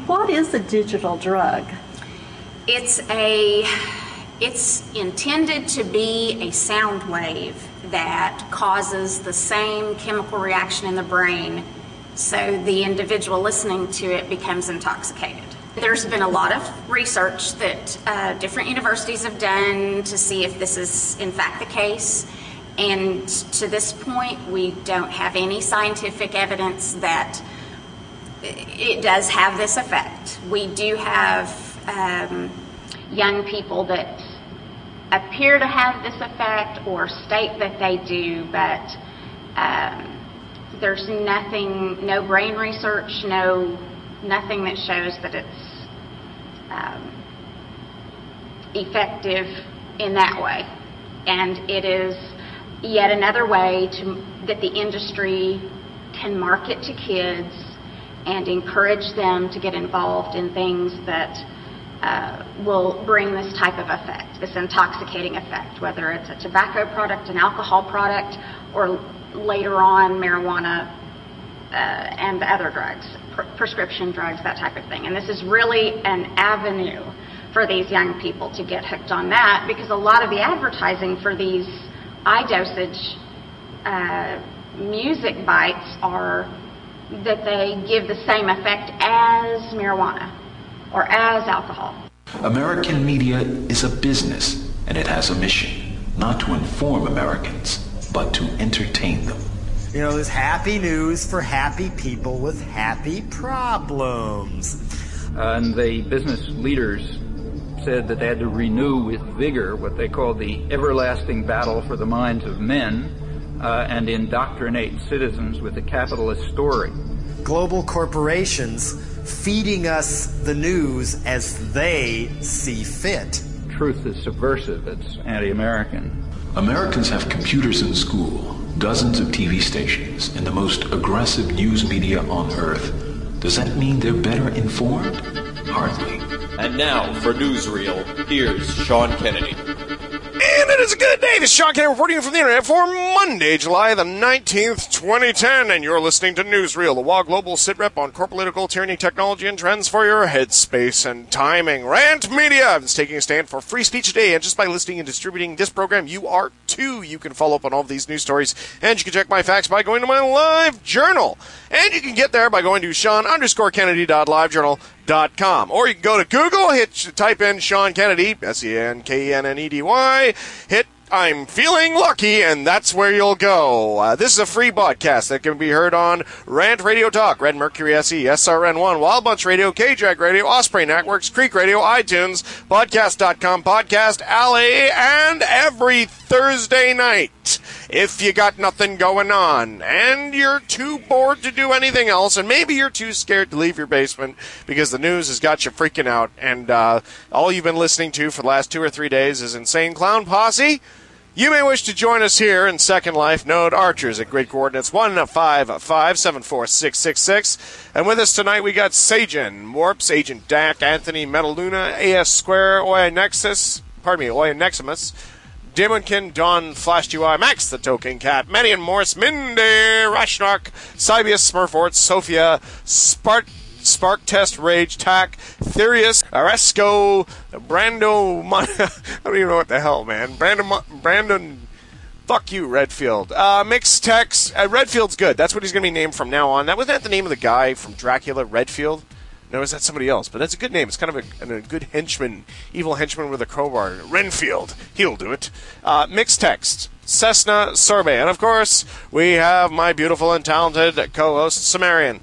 What is a digital drug? It's intended to be a sound wave that causes the same chemical reaction in the brain, so the individual listening to it becomes intoxicated. There's been a lot of research that different universities have done to see if this is in fact the case, and to this point we don't have any scientific evidence that it does have this effect. We do have young people that appear to have this effect or state that they do, but there's nothing, no brain research, nothing that shows that it's effective in that way. And it is yet another way that the industry can market to kids and encourage them to get involved in things that will bring this type of effect, this intoxicating effect, whether it's a tobacco product, an alcohol product, or later on marijuana and other drugs, prescription drugs, that type of thing. And this is really an avenue for these young people to get hooked on that, because a lot of the advertising for these iDosage music bites are that they give the same effect as marijuana or as alcohol. American media is a business, and it has a mission, not to inform Americans, but to entertain them. You know, there's happy news for happy people with happy problems. And the business leaders said that they had to renew with vigor what they called the everlasting battle for the minds of men and indoctrinate citizens with the capitalist story. Global corporations feeding us the news as they see fit. Truth is subversive, it's anti-American. Americans have computers in school, dozens of TV stations, and the most aggressive news media on earth. Does that mean they're better informed? Hardly. And now, for Newsreel, here's Sean Kennedy. And it is a good day. This is Sean Kennedy reporting from the internet for Monday, July the 19th, 2010. And you're listening to Newsreel, the WA Global sitrep on core political tyranny, technology, and trends for your headspace and timing. Rant Media is taking a stand for free speech today. And just by listening and distributing this program, you are too. You can follow up on all of these news stories. And you can check my facts by going to my live journal. And you can get there by going to Sean_Kennedy.livejournal.com. Or you can go to Google, type in Sean Kennedy, SENKENNEDY, hit I'm feeling lucky, and that's where you'll go. This is a free podcast that can be heard on Rant Radio Talk, Red Mercury SE, SRN1, Wild Bunch Radio, KJAG Radio, Osprey Networks, Creek Radio, iTunes, Podcast.com, Podcast Alley, and every Thursday night. If you got nothing going on, and you're too bored to do anything else, and maybe you're too scared to leave your basement because the news has got you freaking out, and all you've been listening to for the last 2 or 3 days is Insane Clown Posse, you may wish to join us here in Second Life Node Archers at grid coordinates 155-74666. And with us tonight we got Sagen, Warps, Agent Dak, Anthony, Metaluna, AS Square, Oya Neximus, Demonkin, Don, Flash UI, Max the Token Cat, Median Morse, Mindy, Rashnark, Cybius, Smurfort, Sophia, Spark Test, Rage, Tack, Therius, Aresco, Brando, I don't even know what the hell, man. Brandon, fuck you, Redfield. Mixed Text, Redfield's good. That's what he's going to be named from now on. That wasn't that the name of the guy from Dracula, Redfield? No, is that somebody else? But that's a good name. It's kind of a good henchman, evil henchman with a crowbar. Renfield, he'll do it. Mixed Text, Cessna, Sorbet. And of course, we have my beautiful and talented co-host, Sumerian.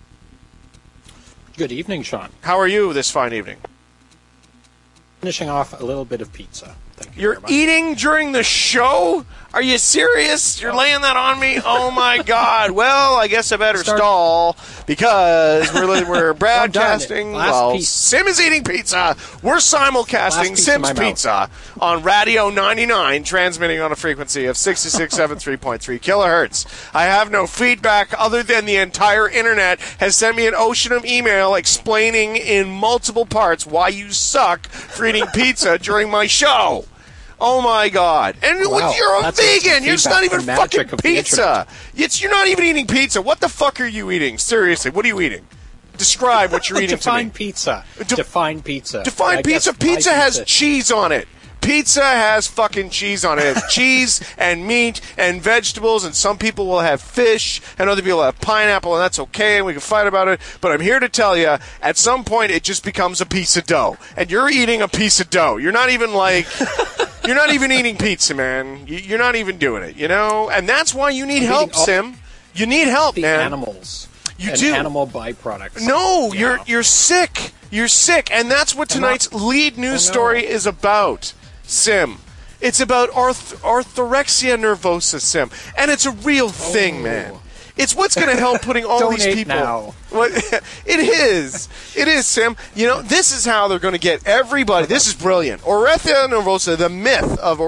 Good evening, Sean. How are you this fine evening? Finishing off a little bit of pizza. Thank you. You're eating during the show? Are you serious? You're laying that on me? Oh, my God. Well, I guess I better stall because we're broadcasting. Well, Sim is eating pizza. We're simulcasting Sim's Pizza on Radio 99, transmitting on a frequency of 6673.3 kilohertz. I have no feedback other than the entire internet has sent me an ocean of email explaining in multiple parts why you suck for eating pizza during my show. Oh, my God. And wow, you're a vegan. You're not even fucking pizza. You're not even eating pizza. What the fuck are you eating? Seriously, what are you eating? describe what you're eating to me. Define pizza. Define pizza. Define I guess pizza. my Pizza has cheese on it. Pizza has fucking cheese on it. It has cheese and meat and vegetables, and some people will have fish, and other people have pineapple, and that's okay, and we can fight about it. But I'm here to tell you, at some point, it just becomes a piece of dough. And you're eating a piece of dough. You're not even like... You're not even eating pizza, man. You're not even doing it, you know? And that's why you need help, Sim. You need help, the man. Animals. You and do. Animal byproducts. No, Yeah. you're sick. You're sick, and that's what tonight's lead news story is about, Sim. It's about orthorexia nervosa, Sim, and it's a real thing, man. It's what's going to help putting all these people. Now. It is, Sim. You know, this is how they're going to get everybody. This is brilliant. Orthorexia nervosa, the myth of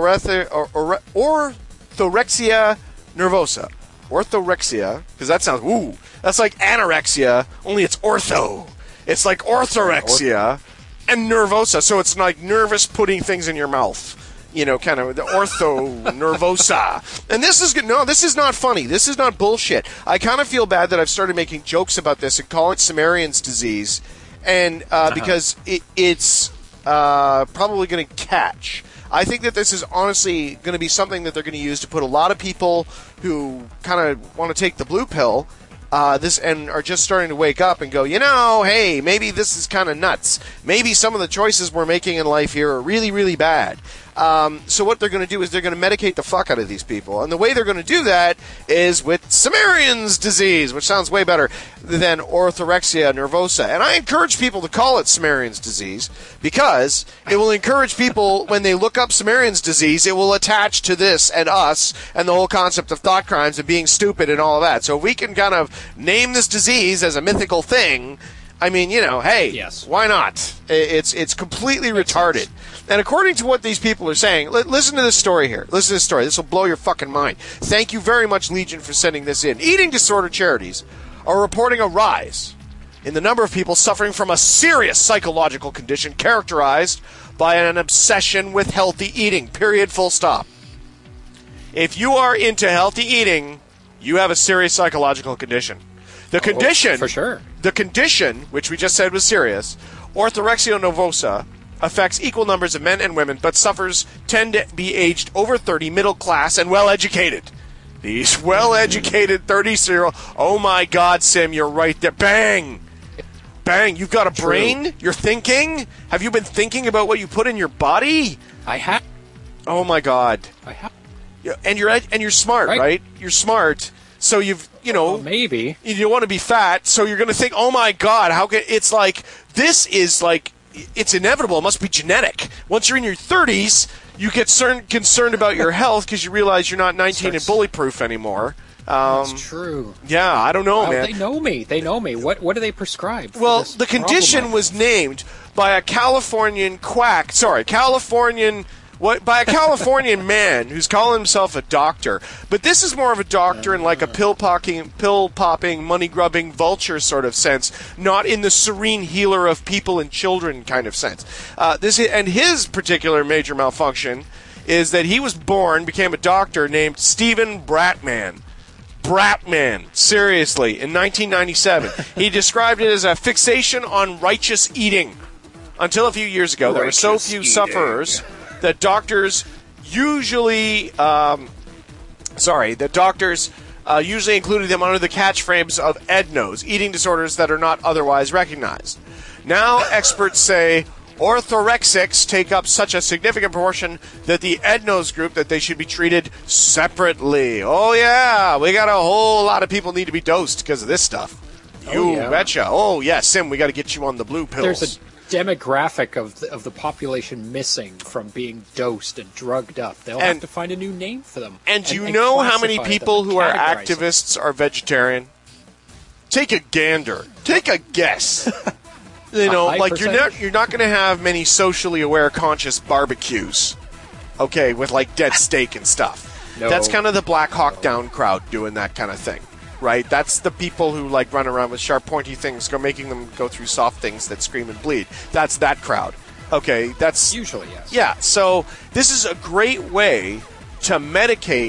orthorexia nervosa. Orthorexia, because that sounds, ooh, that's like anorexia, only it's ortho. It's like orthorexia and nervosa, so it's like nervous putting things in your mouth. You know, kind of the ortho nervosa. And this is not funny. This is not bullshit. I kind of feel bad that I've started making jokes about this and call it Cimmerian's disease, and because it's probably going to catch. I think that this is honestly going to be something that they're going to use to put a lot of people who kind of want to take the blue pill and are just starting to wake up and go, you know, hey, maybe this is kind of nuts. Maybe some of the choices we're making in life here are really, really bad. So what they're going to do is they're going to medicate the fuck out of these people. And the way they're going to do that is with Cimmerian's disease, which sounds way better than orthorexia nervosa. And I encourage people to call it Cimmerian's disease because it will encourage people, when they look up Cimmerian's disease, it will attach to this and us and the whole concept of thought crimes and being stupid and all of that. So if we can kind of name this disease as a mythical thing, I mean, you know, hey, yes. Why not? It's completely retarded. And according to what these people are saying, listen to this story here. Listen to this story. This will blow your fucking mind. Thank you very much, Legion, for sending this in. Eating disorder charities are reporting a rise in the number of people suffering from a serious psychological condition characterized by an obsession with healthy eating. Period. Full stop. If you are into healthy eating, you have a serious psychological condition. The condition, for sure. The condition, which we just said was serious, orthorexia nervosa, affects equal numbers of men and women, but sufferers tend to be aged over 30, middle class, and well-educated. These well-educated 30-year-old, oh my God, Sim, you're right there. Bang! Bang, you've got a brain? You're thinking? Have you been thinking about what you put in your body? I have. Oh my God. I have. And you're smart, right? You're smart. So maybe you want to be fat, so you're going to think, oh my God, how can it's like this is like it's inevitable. It must be genetic. Once you're in your 30s, you get concerned about your health because you realize you're not 19 and bully-proof anymore. That's true. Yeah, I don't know, man. They know me. What do they prescribe? Well, the condition was named by a Californian by a Californian man who's calling himself a doctor. But this is more of a doctor in like a pill-popping, money-grubbing vulture sort of sense, not in the serene healer of people and children kind of sense. His particular major malfunction is that he was became a doctor named Stephen Bratman. Bratman, seriously, in 1997. He described it as a fixation on righteous eating. Until a few years ago, there were so few sufferers that doctors usually included them under the catchphrase of EDNOs, eating disorders that are not otherwise recognized. Now experts say orthorexics take up such a significant proportion that the EDNOs group that they should be treated separately. Oh yeah, we got a whole lot of people need to be dosed because of this stuff. You betcha. Oh yeah, Sim, we got to get you on the blue pills. There's a demographic of the population missing from being dosed and drugged up. They'll have to find a new name for them. And do you know how many people who are activists are vegetarian? Take a gander. Take a guess. You know, like you're not going to have many socially aware, conscious barbecues. Okay, with like dead steak and stuff. No. That's kind of the Black Hawk Down crowd doing that kind of thing. Right, that's the people who like run around with sharp, pointy things, making them go through soft things that scream and bleed. That's that crowd. Okay, that's usually yes. Yeah, so this is a great way to medicate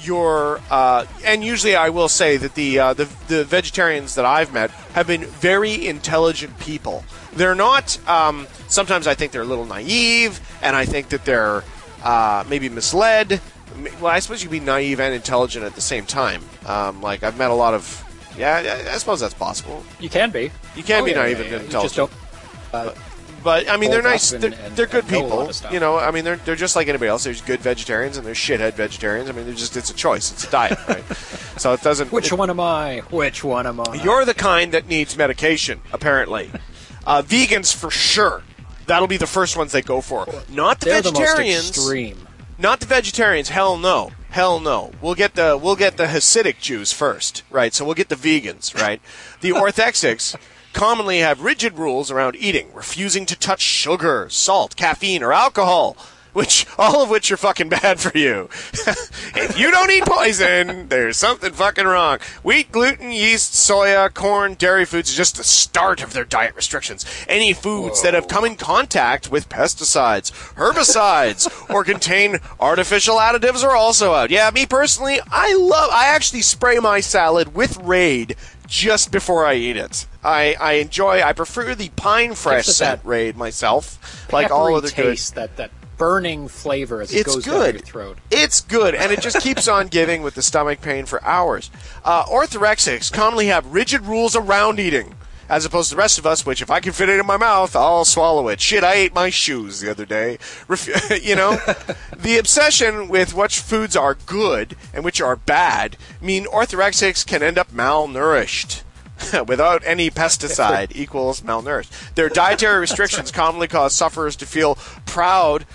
and usually I will say that the vegetarians that I've met have been very intelligent people. They're not. Sometimes I think they're a little naive, and I think that they're maybe misled. Well, I suppose you can be naive and intelligent at the same time. Like I've met a lot of. Yeah, I suppose that's possible. You can be. You can be naive and intelligent. You just don't. But I mean, they're nice. They're good people. You know, I mean, they're just like anybody else. There's good vegetarians and there's shithead vegetarians. I mean, it's a choice. It's a diet, right? So it doesn't. Which one am I? Which one am I? You're the kind that needs medication, apparently. Vegans for sure. That'll be the first ones they go for. Not the vegetarians. The most extreme. Not the vegetarians. Hell no. Hell no. We'll get the Hasidic Jews first, right? So we'll get the vegans, right? The orthorexics commonly have rigid rules around eating, refusing to touch sugar, salt, caffeine, or alcohol, all of which are fucking bad for you. If you don't eat poison, there's something fucking wrong. Wheat, gluten, yeast, soya, corn, dairy foods is just the start of their diet restrictions. Any foods that have come in contact with pesticides, herbicides, or contain artificial additives are also out. Yeah, me personally, I actually spray my salad with Raid just before I eat it. I prefer the pine fresh scent Raid myself. Like all other taste, that burning flavor as it goes down your throat. It's good, and it just keeps on giving with the stomach pain for hours. Orthorexics commonly have rigid rules around eating, as opposed to the rest of us, which if I can fit it in my mouth, I'll swallow it. Shit, I ate my shoes the other day. You know? The obsession with which foods are good and which are bad mean orthorexics can end up malnourished. Without any pesticide equals malnourished. Their dietary restrictions commonly cause sufferers to feel proud.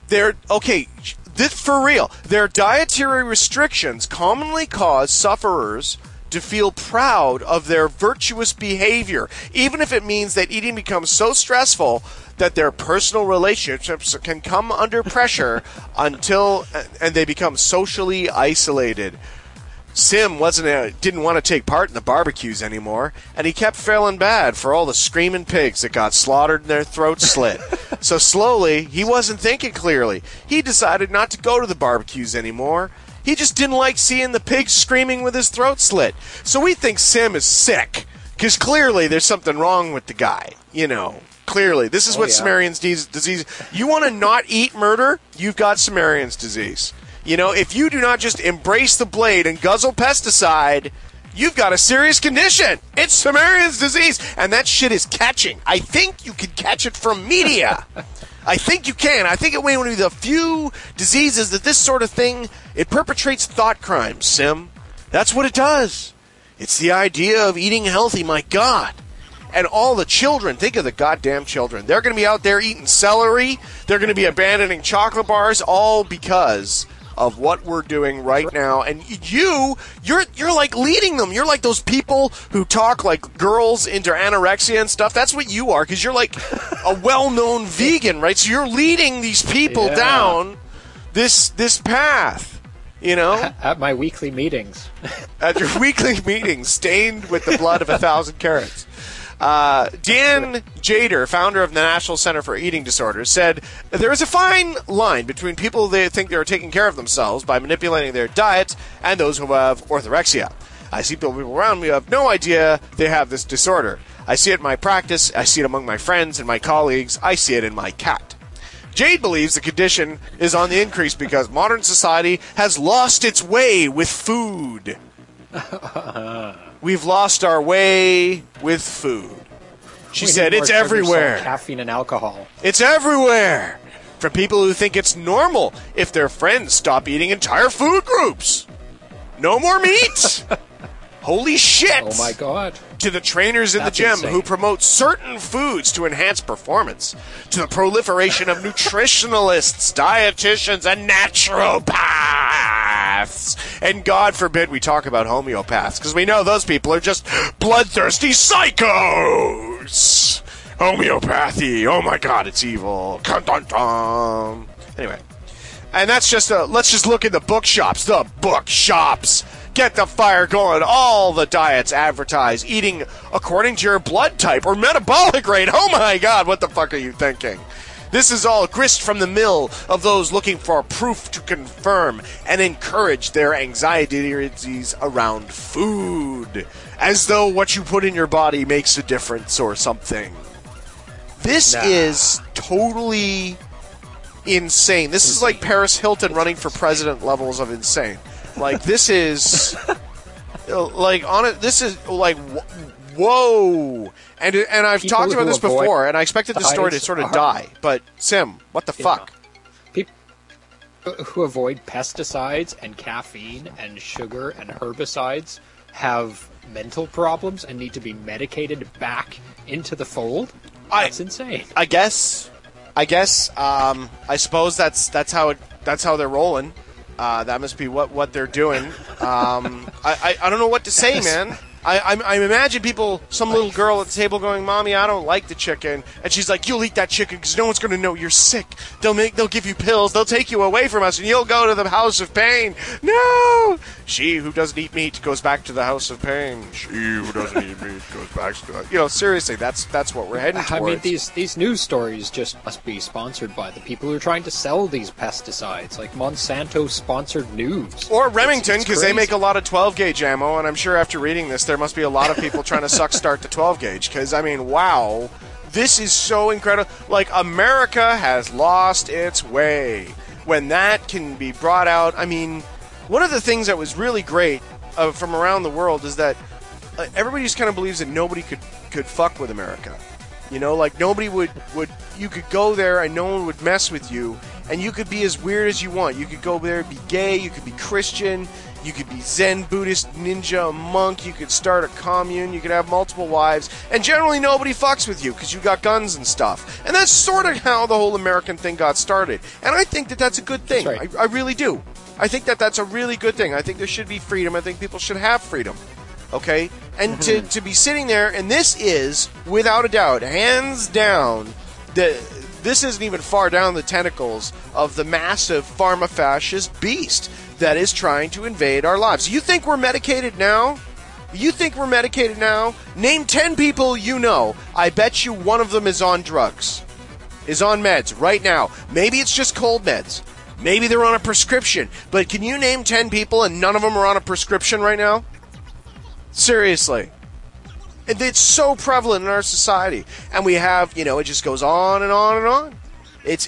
For real. Their dietary restrictions commonly cause sufferers to feel proud of their virtuous behavior, even if it means that eating becomes so stressful that their personal relationships can come under pressure and they become socially isolated. Sim didn't want to take part in the barbecues anymore, and he kept feeling bad for all the screaming pigs that got slaughtered and their throats slit. So slowly, he wasn't thinking clearly. He decided not to go to the barbecues anymore. He just didn't like seeing the pigs screaming with his throat slit. So we think Sim is sick, because clearly there's something wrong with the guy. You know, clearly. This is Cimmerian's disease. You want to not eat murder? You've got Cimmerian's disease. You know, if you do not just embrace the blade and guzzle pesticide, you've got a serious condition. It's Cimmerian's disease, and that shit is catching. I think you can catch it from media. I think you can. I think it may be the few diseases that this sort of thing, it perpetrates thought crimes, Sim. That's what it does. It's the idea of eating healthy, my God. And all the children, think of the goddamn children. They're going to be out there eating celery. They're going to be abandoning chocolate bars, all because of what we're doing right now. And you're like leading them. You're like those people who talk like girls into anorexia and stuff. That's what you are, because you're like a well-known vegan, right? So you're leading these people down this path, you know? At my weekly meetings. At your weekly meetings, stained with the blood of 1,000 carrots. Dan Jader, founder of the National Center for Eating Disorders, said, there is a fine line between people that think they are taking care of themselves by manipulating their diet and those who have orthorexia. I see people around me who have no idea they have this disorder. I see it in my practice, I see it among my friends and my colleagues, I see it in my cat. Jade believes the condition is on the increase because modern society has lost its way with food. We've lost our way with food. She said it's everywhere. Caffeine and alcohol. It's everywhere. For people who think it's normal if their friends stop eating entire food groups. No more meat. Holy shit. Oh my God. To the trainers in the gym who promote certain foods to enhance performance. To the proliferation of nutritionalists, dietitians, and naturopaths. And God forbid we talk about homeopaths, because we know those people are just bloodthirsty psychos. Homeopathy. Oh my God, it's evil. Anyway. And that's just let's just look at the bookshops. The bookshops. Get the fire going. All the diets advertise eating according to your blood type or metabolic rate. Oh my God, what the fuck are you thinking? This is all grist from the mill of those looking for proof to confirm and encourage their anxieties around food, as though what you put in your body makes a difference or something. This is totally insane. This is like Paris Hilton running for president levels of insane. Like, this is like on it. This is like whoa. And I've talked about this before, and I expected the story to sort of die. But Sim, what the fuck? People who avoid pesticides and caffeine and sugar and herbicides have mental problems and need to be medicated back into the fold. That's insane. I guess. I suppose that's how they're rolling. That must be what they're doing. I don't know what to say, man. I imagine some little girl at the table going, "Mommy, I don't like the chicken," and she's like, "You'll eat that chicken because no one's going to know you're sick. They'll give you pills. They'll take you away from us, and you'll go to the house of pain." No, she who doesn't eat meat goes back to the house of pain. She who doesn't eat meat goes back to the... seriously, that's what we're heading towards. I mean, these news stories just must be sponsored by the people who are trying to sell these pesticides, like Monsanto-sponsored news. Or Remington, because they make a lot of 12-gauge ammo, and I'm sure after reading this, there must be a lot of people trying to start the 12-gauge, because, I mean, wow, this is so incredible. Like, America has lost its way. When that can be brought out, I mean, one of the things that was really great from around the world is that everybody just kind of believes that nobody could fuck with America. Like, nobody would you could go there and no one would mess with you, and you could be as weird as you want. You could go there and be gay, you could be Christian, you could be Zen, Buddhist, ninja, monk, you could start a commune, you could have multiple wives, and generally nobody fucks with you because you got guns and stuff. And that's sort of how the whole American thing got started. And I think that that's a good thing. Right. I really do. I think that that's a really good thing. I think there should be freedom. I think people should have freedom. Okay? And to be sitting there, and this is, without a doubt, hands down, this isn't even far down the tentacles of the massive pharma-fascist beast that is trying to invade our lives. You think we're medicated now? Name 10 people you know. I bet you one of them is on drugs. Is on meds right now. Maybe it's just cold meds. Maybe they're on a prescription. But can you name 10 people and none of them are on a prescription right now? Seriously. It's so prevalent in our society. And we have, it just goes on and on and on. It's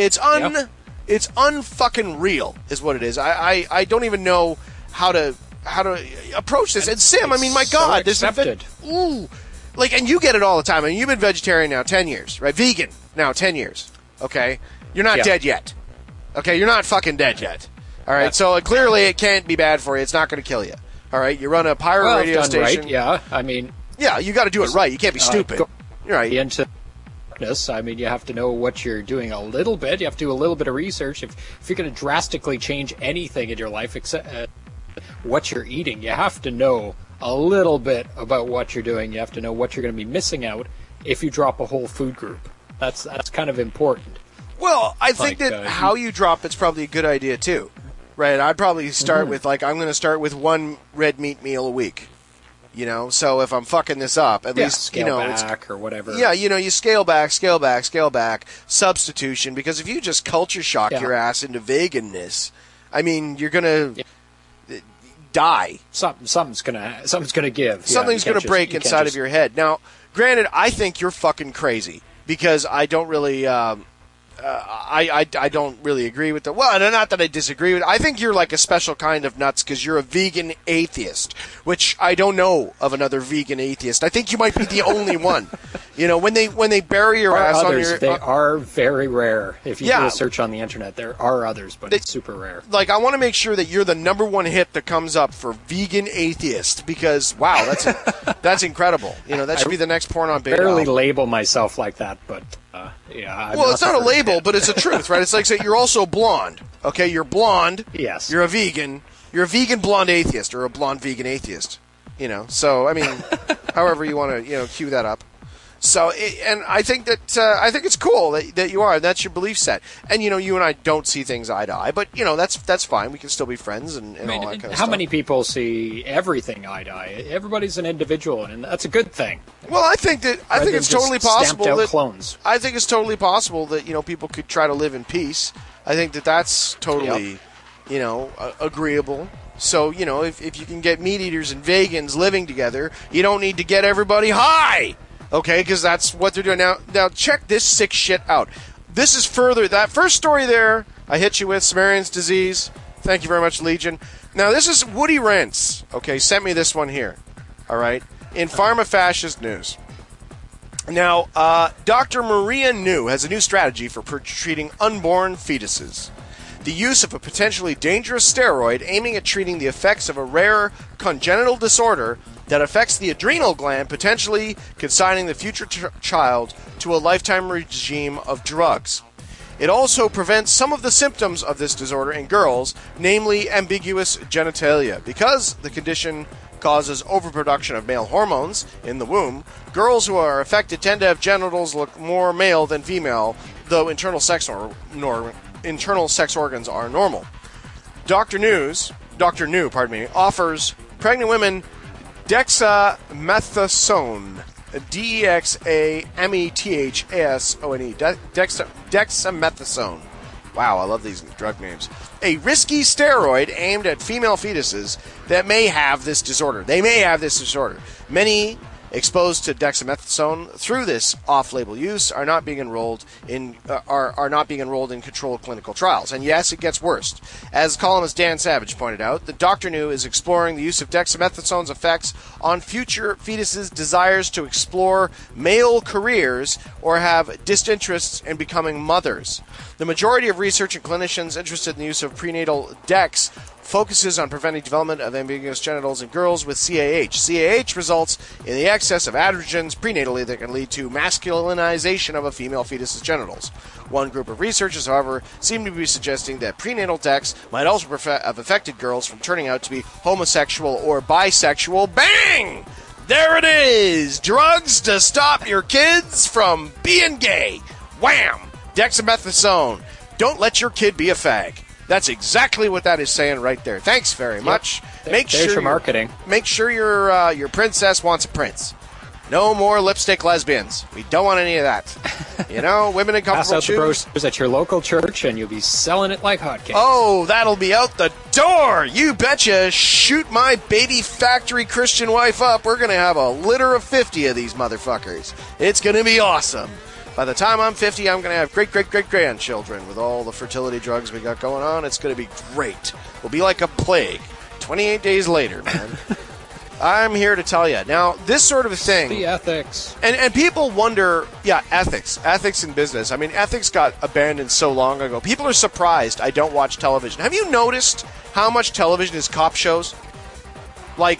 unfucking real is what it is. I don't even know how to approach this. And Sim, I mean, my God, this accepted. And you get it all the time. I mean, you've been vegetarian now 10 years, right? Vegan now 10 years. Okay, you're not dead yet. Okay, you're not fucking dead yet. All right, so clearly it can't be bad for you. It's not going to kill you. All right, you run a pirate radio station. Right, yeah. I mean, yeah, you got to do it right. You can't be stupid. You're right. I mean, you have to know what you're doing a little bit. You have to do a little bit of research. If you're going to drastically change anything in your life, except what you're eating, you have to know a little bit about what you're doing. You have to know what you're going to be missing out if you drop a whole food group. That's kind of important. Well, I think that how you drop it's probably a good idea too, right? I'd probably start with I'm going to start with one red meat meal a week. So if I'm fucking this up, at least, scale back or whatever. Yeah, you scale back, substitution, because if you just culture shock your ass into veganness, I mean, you're going to die. Something's going to give. Something's going to break inside of your head. Now, granted, I think you're fucking crazy, because I don't really... I don't really agree with that. Well, not that I disagree with it. I think you're like a special kind of nuts because you're a vegan atheist, which I don't know of another vegan atheist. I think you might be the only one. When they bury your ass on your... They are very rare. If you do a search on the internet, there are others, but it's super rare. Like, I want to make sure that you're the number one hit that comes up for vegan atheist because, wow, that's incredible. That should be the next porn on Big I barely label myself like that, but... well, it's not a label, but it's a truth, right? It's like saying you're also blonde. Okay, you're blonde. Yes. You're a vegan. You're a vegan blonde atheist or a blonde vegan atheist. So, I mean, however you want to, cue that up. So, and I think that I think it's cool that you are. And that's your belief set. And you and I don't see things eye to eye, but that's fine. We can still be friends and all that kind of stuff. How many people see everything eye to eye? Everybody's an individual, and that's a good thing. Well, I think it's totally possible that clones. I think it's totally possible that people could try to live in peace. I think that's totally agreeable. So, if you can get meat eaters and vegans living together, you don't need to get everybody high. Okay, because that's what they're doing. Now, check this sick shit out. This is further. That first story there, I hit you with Samarian's disease. Thank you very much, Legion. Now, this is Woody Rents. Okay, sent me this one here. All right, in Pharma Fascist News. Now, Dr. Maria New has a new strategy for treating unborn fetuses. The use of a potentially dangerous steroid aiming at treating the effects of a rare congenital disorder that affects the adrenal gland, potentially consigning the future child to a lifetime regime of drugs. It also prevents some of the symptoms of this disorder in girls, namely ambiguous genitalia. Because the condition causes overproduction of male hormones in the womb, girls who are affected tend to have genitals look more male than female, though internal sex organs are normal. Dr. New, offers pregnant women dexamethasone, dexamethasone, dexamethasone. Wow, I love these drug names. A risky steroid aimed at female fetuses that may have this disorder. Many exposed to dexamethasone through this off-label use are not being enrolled in controlled clinical trials. And yes, it gets worse. As columnist Dan Savage pointed out, the Dr. New is exploring the use of dexamethasone's effects on future fetuses' desires to explore male careers or have disinterests in becoming mothers. The majority of research and clinicians interested in the use of prenatal dex focuses on preventing development of ambiguous genitals in girls with CAH. CAH results in the excess of androgens prenatally that can lead to masculinization of a female fetus's genitals. One group of researchers, however, seem to be suggesting that prenatal dex might also have affected girls from turning out to be homosexual or bisexual. Bang! There it is! Drugs to stop your kids from being gay. Wham! Dexamethasone. Don't let your kid be a fag. That's exactly what that is saying right there. Thanks very much. There's your marketing. Make sure your princess wants a prince. No more lipstick lesbians. We don't want any of that. Women in comfortable shoes. Pass out the brochures at your local church, and you'll be selling it like hotcakes. Oh, that'll be out the door. You betcha. Shoot my baby factory Christian wife up. We're going to have a litter of 50 of these motherfuckers. It's going to be awesome. By the time I'm 50, I'm going to have great-great-great-grandchildren. With all the fertility drugs we got going on, it's going to be great. We'll be like a plague. 28 days later, man. I'm here to tell you. Now, this sort of thing... The ethics. And people wonder... Yeah, ethics. Ethics in business. I mean, ethics got abandoned so long ago. People are surprised I don't watch television. Have you noticed how much television is cop shows? Like...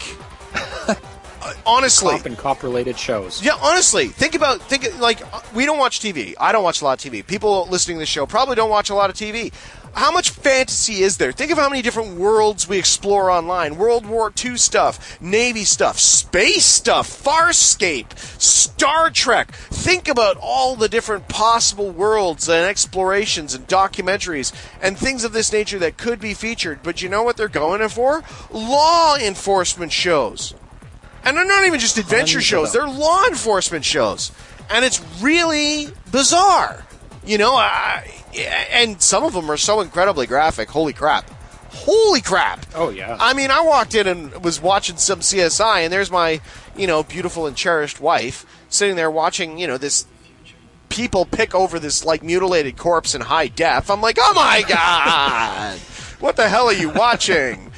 honestly, cop and cop-related shows. Yeah, honestly, think we don't watch TV. I don't watch a lot of TV. People listening to this show probably don't watch a lot of TV. How much fantasy is there? Think of how many different worlds we explore online. World War II stuff, Navy stuff, space stuff, Farscape, Star Trek. Think about all the different possible worlds and explorations and documentaries and things of this nature that could be featured. But you know what they're going in for? Law enforcement shows. And they're not even just adventure shows. They're law enforcement shows. And it's really bizarre. And some of them are so incredibly graphic. Holy crap. Oh, yeah. I mean, I walked in and was watching some CSI, and there's my, beautiful and cherished wife sitting there watching, this people pick over this, mutilated corpse in high def. I'm like, oh, my God. What the hell are you watching?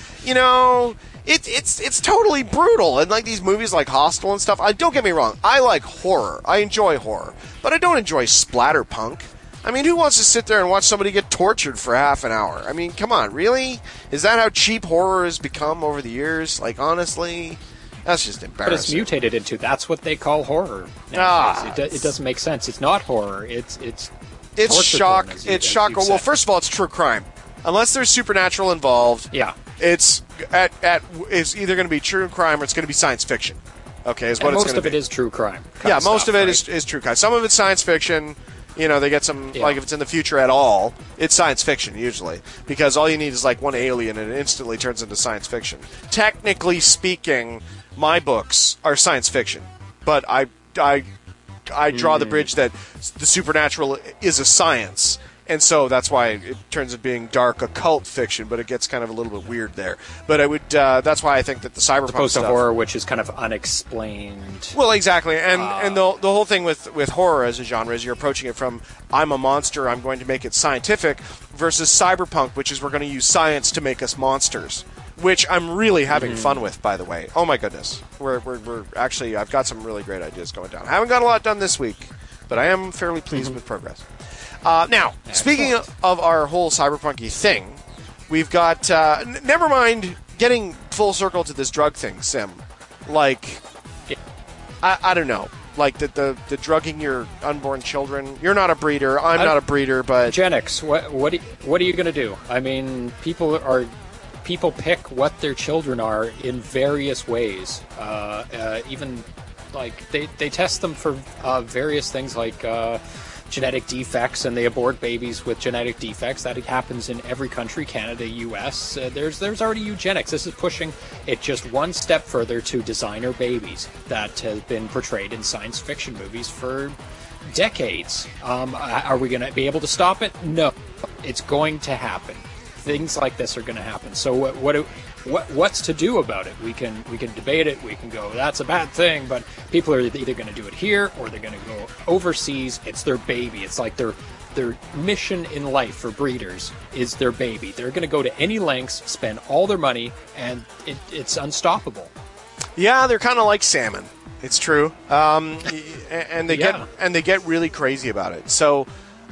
It's totally brutal. And these movies like Hostel and stuff, don't get me wrong, I like horror. I enjoy horror. But I don't enjoy splatterpunk. I mean, who wants to sit there and watch somebody get tortured for half an hour? I mean, come on, really? Is that how cheap horror has become over the years? Honestly, that's just embarrassing. But it's mutated into, that's what they call horror. It doesn't make sense. It's not horror. It's shock. It's shock. Well, first of all, it's true crime. Unless there's supernatural involved. Yeah. It's either going to be true crime or it's going to be science fiction. Okay, is what And it's most going of to it be. is true crime. Yeah, most stuff, of it right? is true crime. Some of it's science fiction. You know, they get some, Yeah. like if it's in the future at all, it's science fiction usually. Because all you need is like one alien and it instantly turns into science fiction. Technically speaking, my books are science fiction. But I draw the bridge that the supernatural is a science. And so that's why it turns into being dark occult fiction, but it gets kind of a little bit weird there. But I would, that's why I think that the cyberpunk Opposed to stuff, horror, which is kind of unexplained. well, exactly, and the whole thing with horror as a genre is you're approaching it from I'm a monster, I'm going to make it scientific, versus cyberpunk, which is we're going to use science to make us monsters, which I'm really having fun with, by the way. Oh my goodness, we're actually I've got some really great ideas going down. I haven't got a lot done this week, but I am fairly pleased with progress. Now, speaking of our whole cyberpunky thing, we've got never mind getting full circle to this drug thing, Sim. Like, I don't know. Like the drugging your unborn children. You're not a breeder. I'm not a breeder, but Eugenics. What are you going to do? I mean, people pick what their children are in various ways. Even like they test them for various things like genetic defects, and they abort babies with genetic defects. That happens in every country, Canada, U.S. There's already eugenics. This is pushing it just one step further to designer babies that has been portrayed in science fiction movies for decades. Are we going to be able to stop it? No. It's going to happen. Things like this are going to happen. So what's to do about it? We can debate it. We can go, that's a bad thing, but people are either going to do it here or they're going to go overseas. It's their baby. It's like their mission in life for breeders is their baby. They're going to go to any lengths, spend all their money, and it's unstoppable. yeah, they're kind of like salmon. It's true, and they get really crazy about it. So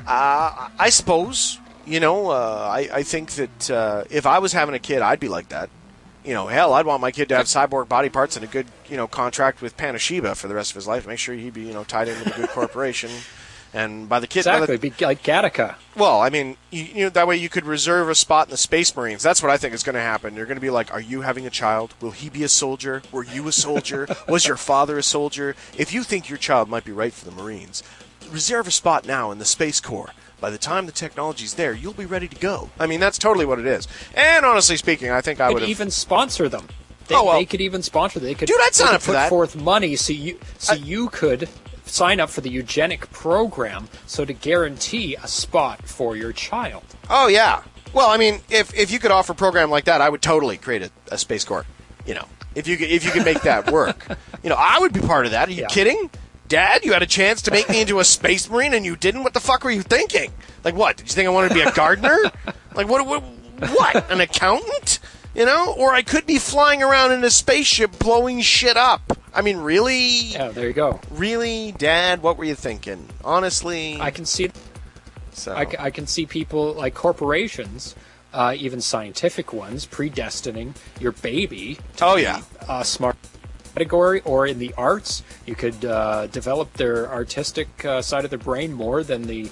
I suppose. You know, I think that if I was having a kid, I'd be like that. You know, hell, I'd want my kid to have cyborg body parts and a good, contract with Panashiba for the rest of his life. Make sure he'd be, tied in with a good corporation. And by the kid, Exactly, be like Gattaca. well, I mean, that way you could reserve a spot in the Space Marines. That's what I think is going to happen. They're going to be like, are you having a child? Will he be a soldier? Were you a soldier? Was your father a soldier? If you think your child might be right for the Marines, reserve a spot now in the Space Corps. By the time the technology's there, you'll be ready to go. I mean, that's totally what it is. And honestly speaking, I think I would have even sponsor them. They could even sponsor. They could. Dude, I'd sign up for put that. forth money so you could sign up for the eugenic program, so to guarantee a spot for your child. Oh yeah. Well, I mean, if you could offer a program like that, I would totally create a Space Corps. If you could make that work, I would be part of that. Are you kidding? Dad, you had a chance to make me into a Space Marine and you didn't? What the fuck were you thinking? Like, what? Did you think I wanted to be a gardener? Like, what? An accountant? Or I could be flying around in a spaceship blowing shit up. I mean, really? Yeah, there you go. Really, Dad, what were you thinking? Honestly? I can see. So. I can see people like corporations, even scientific ones, predestining your baby to be smart category, or in the arts, you could develop their artistic side of the brain more than the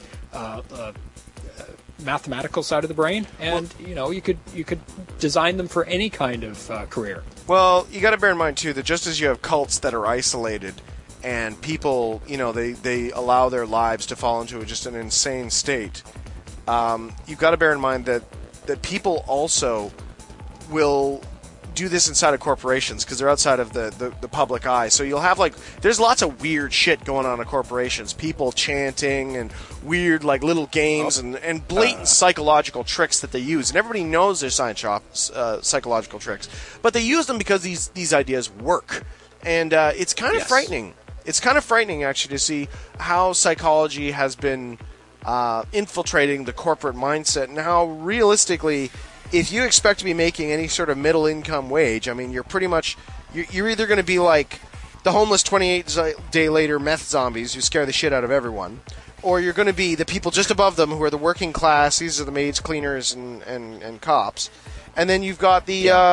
mathematical side of the brain, and you could design them for any kind of career. Well, you got to bear in mind too that just as you have cults that are isolated, and people, they allow their lives to fall into just an insane state. You've got to bear in mind that people also will do this inside of corporations because they're outside of the public eye. So you'll have there's lots of weird shit going on in corporations. People chanting and weird little games and blatant psychological tricks that they use. And everybody knows their psychological tricks, but they use them because these ideas work. And it's kind of frightening. It's kind of frightening actually to see how psychology has been infiltrating the corporate mindset and how realistically, if you expect to be making any sort of middle income wage, I mean, you're pretty much, you're either going to be like the homeless 28-day later meth zombies who scare the shit out of everyone, or you're going to be the people just above them who are the working class. These are the maids, cleaners, and cops. And then you've got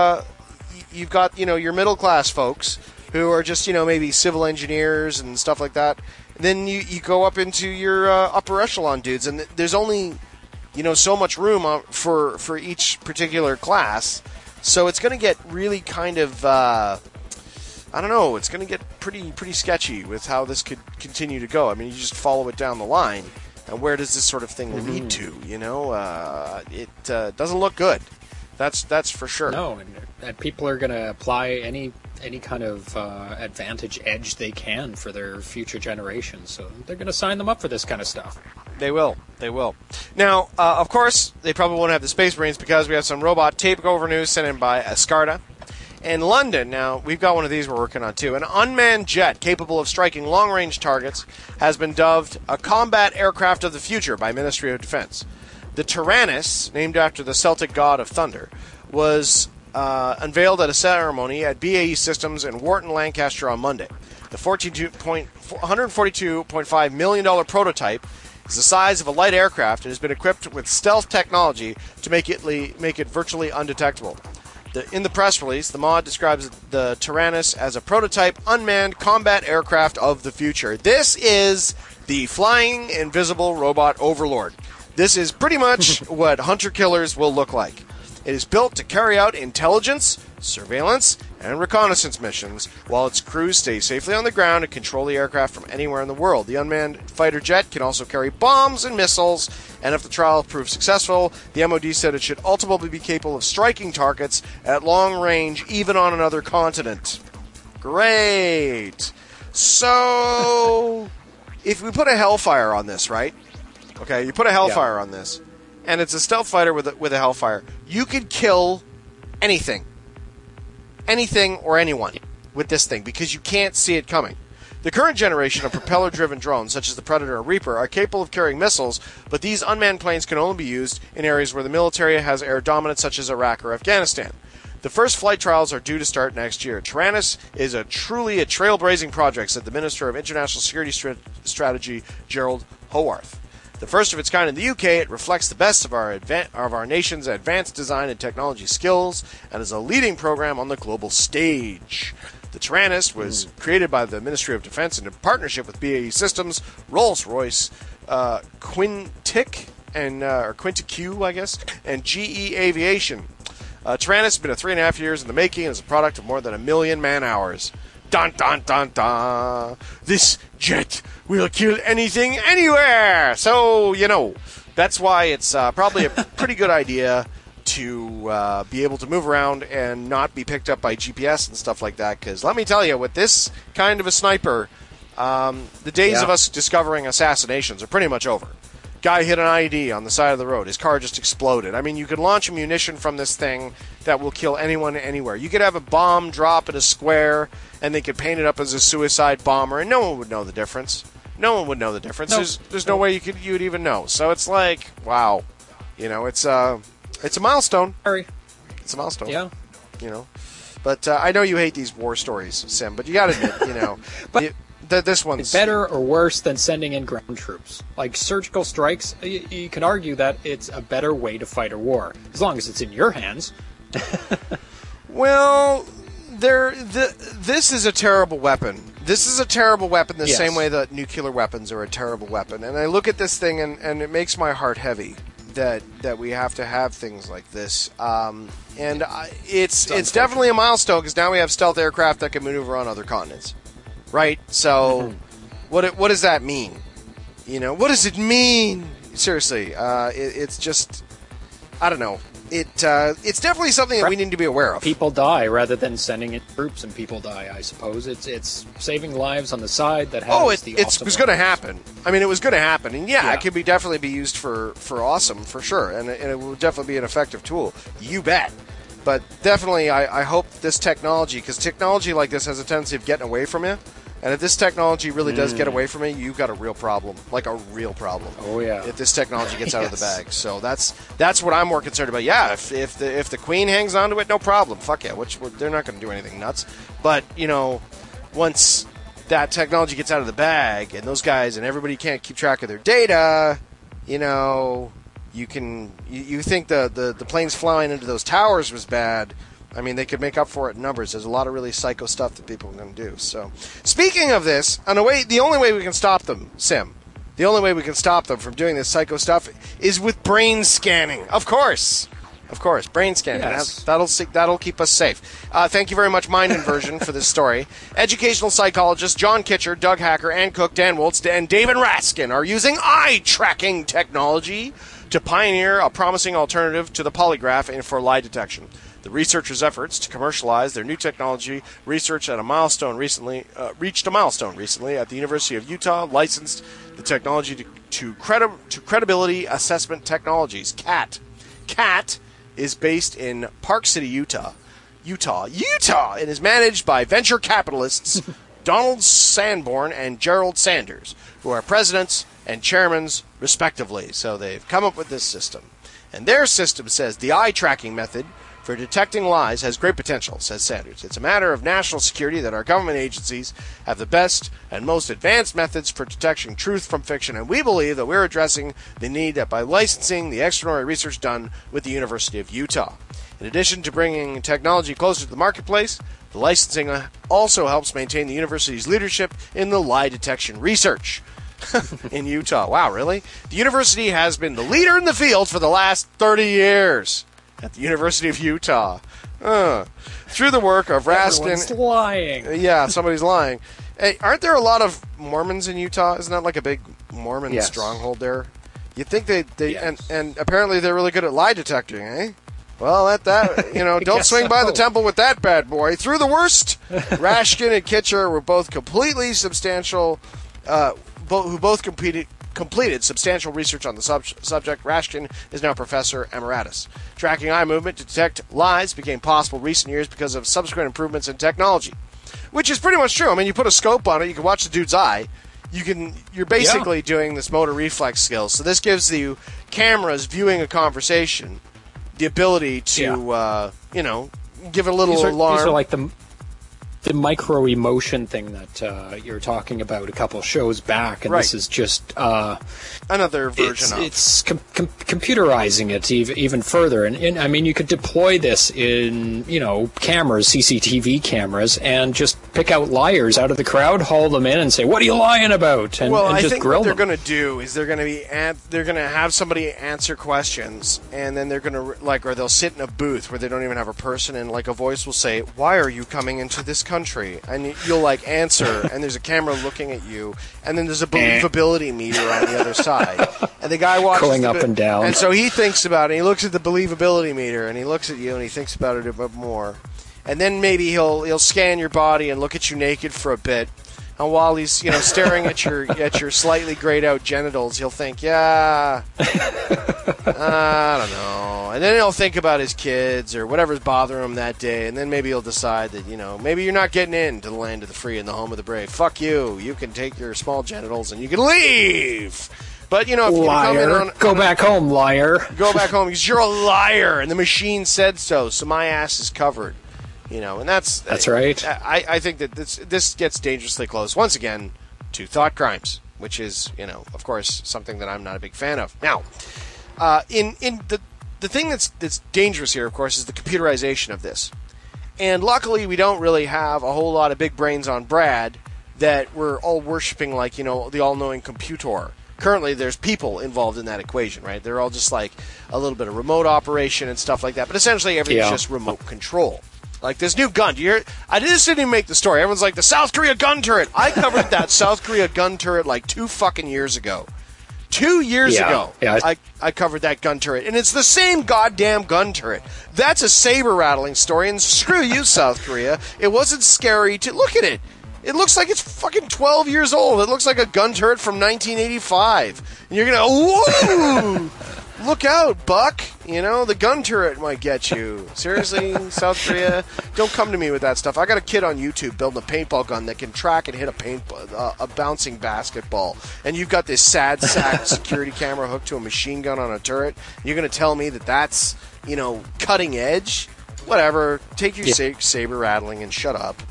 your middle class folks who are just, maybe civil engineers and stuff like that. And then you go up into your upper echelon dudes, and there's only so much room for each particular class. So it's going to get really kind of I don't know. It's going to get pretty sketchy with how this could continue to go. I mean, you just follow it down the line, and where does this sort of thing lead to? You know, it doesn't look good. That's for sure. No, and people are going to apply any kind of advantage edge they can for their future generations. So they're going to sign them up for this kind of stuff. They will. Now, of course, they probably won't have the Space Marines because we have some robot takeover news sent in by Ascarta. In London, now, we've got one of these we're working on too. An unmanned jet capable of striking long-range targets has been dubbed a combat aircraft of the future by Ministry of Defense. The Tyrannus, named after the Celtic god of thunder, was unveiled at a ceremony at BAE Systems in Wharton, Lancaster on Monday. The $142.5 million prototype is the size of a light aircraft and has been equipped with stealth technology to make it virtually undetectable. In the press release, the mod describes the Tyrannus as a prototype unmanned combat aircraft of the future. This is the flying invisible robot overlord. This is pretty much what hunter-killers will look like. It is built to carry out intelligence, surveillance, and reconnaissance missions, while its crews stay safely on the ground and control the aircraft from anywhere in the world. The unmanned fighter jet can also carry bombs and missiles, and if the trial proves successful, the MOD said it should ultimately be capable of striking targets at long range, even on another continent. Great! So, if we put a Hellfire on this, right? Okay, you put a Hellfire on this, and it's a stealth fighter with a Hellfire. You could kill anything or anyone with this thing because you can't see it coming. The current generation of propeller-driven drones, such as the Predator or Reaper, are capable of carrying missiles, but these unmanned planes can only be used in areas where the military has air dominance, such as Iraq or Afghanistan. The first flight trials are due to start next year. Tyrannus is truly a trailblazing project, said the Minister of International Security Strategy, Gerald Howarth. The first of its kind in the UK, it reflects the best of our nation's advanced design and technology skills and is a leading program on the global stage. The Tyrannus was created by the Ministry of Defense in partnership with BAE Systems, Rolls-Royce, Quintic, or Quintic, I guess, and GE Aviation. Tyrannus has been 3.5 years in the making and is a product of more than 1 million man-hours. Dun, dun, dun, dun. This jet will kill anything, anywhere. So, that's why it's probably a pretty good idea to be able to move around and not be picked up by GPS and stuff like that. Because let me tell you, with this kind of a sniper, the days of us discovering assassinations are pretty much over. Guy hit an IED on the side of the road. His car just exploded. I mean, you could launch a munition from this thing that will kill anyone anywhere. You could have a bomb drop in a square, and they could paint it up as a suicide bomber, and no one would know the difference. No one would know the difference. Nope. There's no way you would even know. So it's like, wow. It's a milestone. It's a milestone. Yeah. But I know you hate these war stories, Sim, but you got to admit, but this one's better or worse than sending in ground troops. Like surgical strikes, you can argue that it's a better way to fight a war, as long as it's in your hands. Well, this is a terrible weapon. This is a terrible weapon the same way that nuclear weapons are a terrible weapon. And I look at this thing, and it makes my heart heavy that we have to have things like this. It's definitely a milestone, because now we have stealth aircraft that can maneuver on other continents. Right? So, what does that mean? What does it mean? Seriously, it's just, I don't know. It's definitely something that we need to be aware of. People die rather than sending in troops, and people die. I suppose it's saving lives on the side that has it was going to happen. I mean, it was going to happen, and it could definitely be used for awesome for sure, and it will definitely be an effective tool. You bet. But definitely, I hope this technology, because technology like this has a tendency of getting away from you. And if this technology really does get away from you, you've got a real problem, like a real problem. Oh yeah. If this technology gets out of the bag, so that's what I'm more concerned about. Yeah, if the Queen hangs on to it, no problem. Fuck yeah, they're not going to do anything nuts. But once that technology gets out of the bag, and those guys and everybody can't keep track of their data, you think the planes flying into those towers was bad. I mean, they could make up for it in numbers. There's a lot of really psycho stuff that people are going to do. So, speaking of this, the only way we can stop them, Sim, the only way we can stop them from doing this psycho stuff is with brain scanning. Of course. Of course, brain scan. Yes. That'll keep us safe. Thank you very much, Mind Inversion, for this story. Educational psychologists John Kitcher, Doug Hacker, Ann Cook, Dan Woltz, and David Raskin are using eye tracking technology to pioneer a promising alternative to the polygraph and for lie detection. The researchers' efforts to commercialize their new technology reached a milestone recently at the University of Utah, licensed the technology to Credibility Assessment Technologies, CAT. CAT is based in Park City, Utah, and is managed by venture capitalists Donald Sanborn and Gerald Sanders, who are presidents and chairmen, respectively. So they've come up with this system. And their system says the eye tracking method for detecting lies has great potential, says Sanders. It's a matter of national security that our government agencies have the best and most advanced methods for detecting truth from fiction, and we believe that we're addressing the need that by licensing the extraordinary research done with the University of Utah. In addition to bringing technology closer to the marketplace, the licensing also helps maintain the university's leadership in the lie detection research. In Utah. Wow, really? The university has been the leader in the field for the last 30 years. At the University of Utah. Through the work of Raskin... Everyone's lying. Yeah, somebody's lying. Hey, aren't there a lot of Mormons in Utah? Isn't that like a big Mormon stronghold there? You'd think they yes. and apparently they're really good at lie detecting, eh? Well, don't swing by the temple with that bad boy. Through the worst, Raskin and Kitcher were both completely substantial... who both completed substantial research on the subject. Raskin is now Professor Emeritus. Tracking eye movement to detect lies became possible recent years because of subsequent improvements in technology, which is pretty much true. I mean, you put a scope on it, you can watch the dude's eye. You're basically doing this motor reflex skills. So this gives you cameras viewing a conversation the ability to, give it a little alarm. These are like the micro emotion thing that you were talking about a couple shows back, and this is just another version of it's computerizing it even further. And I mean, you could deploy this in cameras, CCTV cameras, and just pick out liars out of the crowd, haul them in, and say, "What are you lying about?" And I just think grill what they're them. going to do is they're going to have somebody answer questions, and then they're going to or they'll sit in a booth where they don't even have a person, and like a voice will say, "Why are you coming into this country?" And you'll answer, and there's a camera looking at you, and then there's a believability meter on the other side, and the guy watches going up and down, and so he thinks about it. He looks at the believability meter, and he looks at you, and he thinks about it a bit more, and then maybe he'll scan your body and look at you naked for a bit. And while he's staring at your slightly grayed out genitals, he'll think, I don't know. And then he'll think about his kids or whatever's bothering him that day, and then maybe he'll decide that, maybe you're not getting into the land of the free and the home of the brave. Fuck you. You can take your small genitals and you can leave. But, if you come in go back home, liar. Go back home because you're a liar, and the machine said so my ass is covered. And that's right. I think that this gets dangerously close once again to thought crimes, which is of course something that I'm not a big fan of. Now, in the thing that's dangerous here, of course, is the computerization of this. And luckily, we don't really have a whole lot of big brains on Brad that we're all worshiping like the all-knowing computer. Currently, there's people involved in that equation, right? They're all just like a little bit of remote operation and stuff like that. But essentially, everything's just remote control. Like this new gun. I didn't even make the story. Everyone's like, the South Korea gun turret. I covered that South Korea gun turret like 2 fucking years ago. 2 years ago, I covered that gun turret. And it's the same goddamn gun turret. That's a saber-rattling story. And screw you, South Korea. It wasn't scary to look at it. It looks like it's fucking 12 years old. It looks like a gun turret from 1985. And you're going to, whoa! Look out, Buck. The gun turret might get you. Seriously, South Korea? Don't come to me with that stuff. I got a kid on YouTube building a paintball gun that can track and hit a bouncing basketball. And you've got this sad sack security camera hooked to a machine gun on a turret. You're going to tell me that's, cutting edge? Whatever. Take your saber rattling and shut up.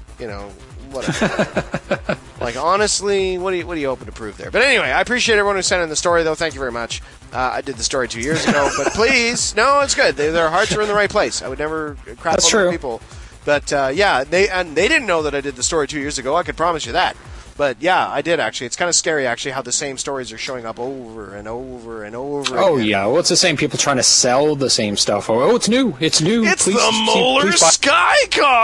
Whatever. Honestly, what are you hoping to prove there? But anyway, I appreciate everyone who sent in the story, though. Thank you very much. I did the story 2 years ago, but please, no, it's good. Their hearts are in the right place. I would never crap on other people. But they didn't know that I did the story 2 years ago. I could promise you that. But yeah, I did actually. It's kind of scary actually how the same stories are showing up over and over and over Oh, again. yeah. Well, it's the same people trying to sell the same stuff. Oh, it's new. It's new. It's the Moeller Sky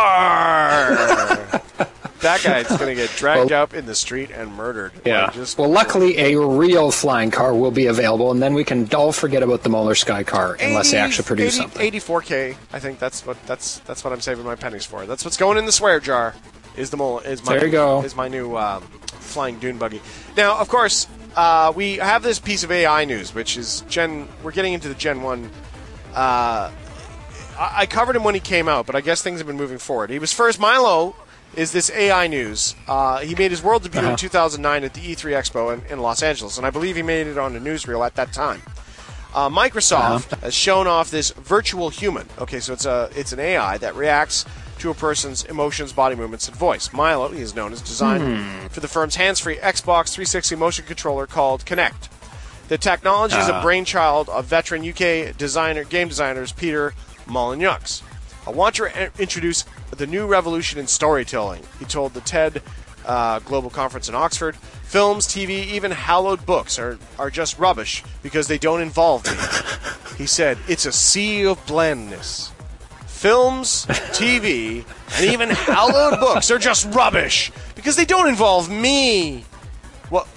Car! That guy's going to get dragged up in the street and murdered. Yeah. Well, luckily, a real flying car will be available, and then we can all forget about the Moeller Sky Car unless they actually produce something. 84K. I think that's what I'm saving my pennies for. That's what's going in the swear jar. Is the Moeller? There you go. Is my new flying dune buggy. Now, of course, we have this piece of AI news, which is We're getting into the Gen 1. I covered him when he came out, but I guess things have been moving forward. He was first. Milo is this AI news. He made his world debut in 2009 at the E3 Expo in Los Angeles, and I believe he made it on a newsreel at that time. Microsoft has shown off this virtual human. Okay, so it's an AI that reacts to a person's emotions, body movements, and voice. Milo, he is known as designed for the firm's hands-free Xbox 360 motion controller called Kinect. The technology is a brainchild of veteran UK game designers Peter Molyneux. I want to introduce the new revolution in storytelling, he told the TED Global Conference in Oxford. Films, TV, even hallowed books are just rubbish because they don't involve me. He said, it's a sea of blandness. Films, TV, and even hallowed books are just rubbish because they don't involve me. What?